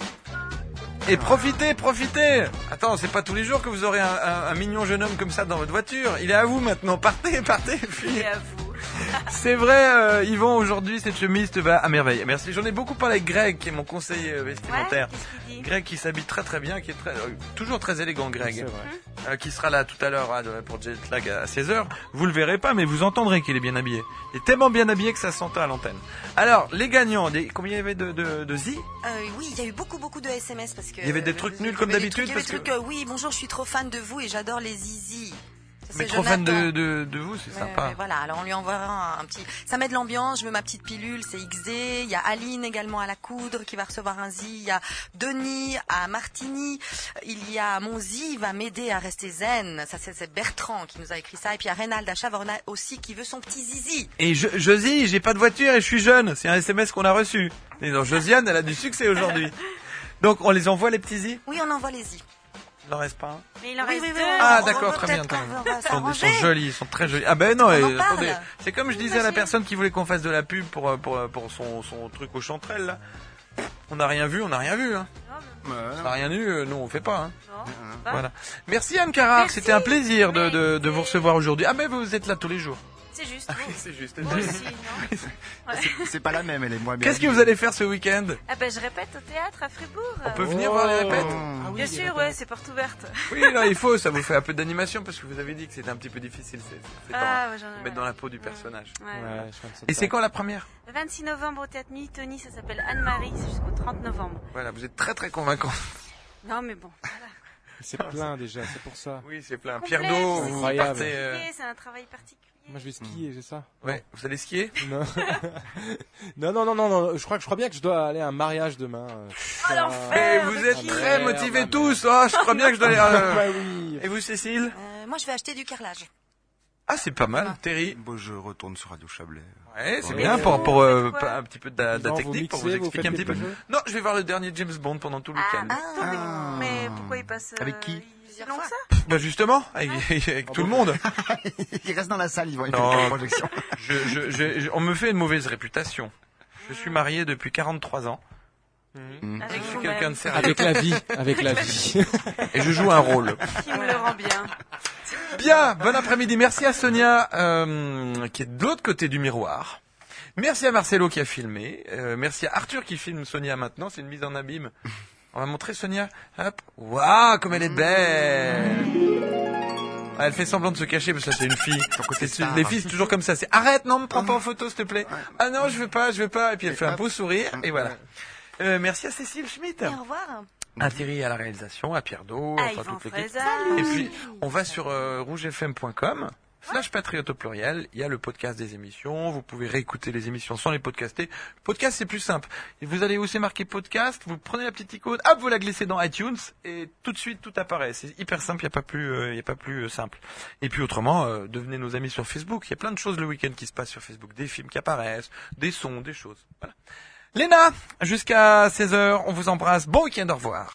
Et profitez. Attends, c'est pas tous les jours que vous aurez un mignon jeune homme comme ça dans votre voiture. Il est à vous maintenant, partez. Puis... Et à vous. C'est vrai, Yvan, aujourd'hui, cette chemise te va à merveille. Merci. J'en ai beaucoup parlé avec Greg, qui est mon conseiller vestimentaire. Ouais, qu'est-ce qu'il dit? Greg qui s'habille très très bien, qui est toujours très élégant, Greg. C'est vrai. Qui sera là tout à l'heure pour Jetlag à 16h. Vous le verrez pas, mais vous entendrez qu'il est bien habillé. Il est tellement bien habillé que ça s'entend à l'antenne. Alors, les gagnants, combien il y avait de Zi? Oui, il y a eu beaucoup de SMS parce que... Il y avait des trucs nuls comme d'habitude, Il y avait parce des que- trucs, oui, bonjour, je suis trop fan de vous et j'adore les zizi. Ça, Mais c'est trop fan Jonathan. de vous, c'est sympa. Ouais, voilà, alors on lui envoiera un petit... Ça met de l'ambiance, je veux ma petite pilule, c'est XD. Il y a Aline également à la coudre qui va recevoir un zi. Il y a Denis à Martigny. Il y a mon zi va m'aider à rester zen. Ça, c'est Bertrand qui nous a écrit ça. Et puis il y a Reynald à Chavorna aussi qui veut son petit zizi. Et Josie, j'ai pas de voiture et je suis jeune. C'est un SMS qu'on a reçu. Et donc, Josiane, elle a du succès aujourd'hui. Donc, on les envoie les petits zi? Oui, on envoie les zi. Il n'en reste pas un? Mais il en Oui, reste oui, deux. oui, Ah, on d'accord, va très bien. peut-être très bien. qu'on va Ils sont s'arranger. jolis, ils sont très jolis. Ah ben non, On et, en parle. attendez. C'est comme je disais à la Imagine. personne qui voulait qu'on fasse de la pub pour son truc aux chanterelles, là. On n'a rien vu, hein. Ça n'a rien eu, nous on fait pas, hein. Non. Voilà. Merci Anne Carrard, Merci. c'était un plaisir Mais de vous recevoir aujourd'hui. Ah mais vous êtes là tous les jours. C'est juste. Oui, c'est juste. Moi aussi, non? C'est pas la même, elle est moins bien. Qu'est-ce que vous allez faire ce week-end? Ah ben je répète au théâtre à Fribourg. On peut venir voir les répètes? Bien sûr, ouais, c'est porte ouverte. Oui, là, il faut, ça vous fait un peu d'animation parce que vous avez dit que c'était un petit peu difficile, c'est Ah, ouais, j'en ai mettre dans la peau du personnage. Ouais. Ouais, je crois que Et c'est quand la première? Le 26 novembre au théâtre Militoni, ça s'appelle Anne-Marie, c'est jusqu'au 30 novembre. Voilà, vous êtes très très convaincant. Non mais bon, voilà. C'est plein déjà, c'est pour ça. Oui, c'est plein. Complet, Pierre d'eau, c'est vous incroyable. partez... C'est un travail particulier. Moi je vais skier, j'ai ça. Ouais, vous allez skier? Non. non, je crois bien que je dois aller à un mariage demain. Et vous êtes très motivés tous. Oh, je crois bien que je dois aller... Bah oui. Et vous, Cécile? Moi, je vais acheter du carrelage. Ah, c'est pas mal. Terry? Bon, je retourne sur Radio Chablais. Ouais, c'est Ouais. bien pour quoi un petit peu de Yvan, technique, pour vous vous mixez, vous expliquer un faites petit peu. quelque chose Non, je vais voir le dernier James Bond pendant tout le week-end. Mais pourquoi il passe Avec qui? C'est long que ça? Bah justement, avec tout le monde. Il reste dans la salle, ils vont Non. une projection. On me fait une mauvaise réputation. Je suis marié depuis 43 ans. Avec Je suis vous-même. quelqu'un de sérieux. Avec la vie, avec la vie. Et je joue un rôle. Qui me le rend bien. Bien, bon après-midi. Merci à Sonia, qui est de l'autre côté du miroir. Merci à Marcelo qui a filmé. Merci à Arthur qui filme Sonia maintenant. C'est une mise en abîme. On va montrer Sonia. Hop. Waouh, comme elle est belle. Ah, elle fait semblant de se cacher parce que c'est une fille. Les filles, c'est toujours comme ça. C'est arrête, non, me prends pas en photo, s'il te plaît. Ah non, je veux pas. Et puis elle fait un beau sourire. Et voilà. Merci à Cécile Schmitt. Et au revoir. À Thierry à la réalisation, à Pierre Do, Ah, enfin Yvan toute l'équipe. Fraisa. Et puis, on va sur rougefm.com/patriote au pluriel. Il y a le podcast des émissions. Vous pouvez réécouter les émissions sans les podcaster. Le podcast, c'est plus simple. Vous allez où c'est marqué podcast, vous prenez la petite icône, hop, vous la glissez dans iTunes et tout de suite, tout apparaît. C'est hyper simple, il n'y a pas plus simple. Et puis autrement, devenez nos amis sur Facebook. Il y a plein de choses le week-end qui se passent sur Facebook. Des films qui apparaissent, des sons, des choses. Voilà. Léna, jusqu'à 16h, on vous embrasse. Bon week-end, au revoir.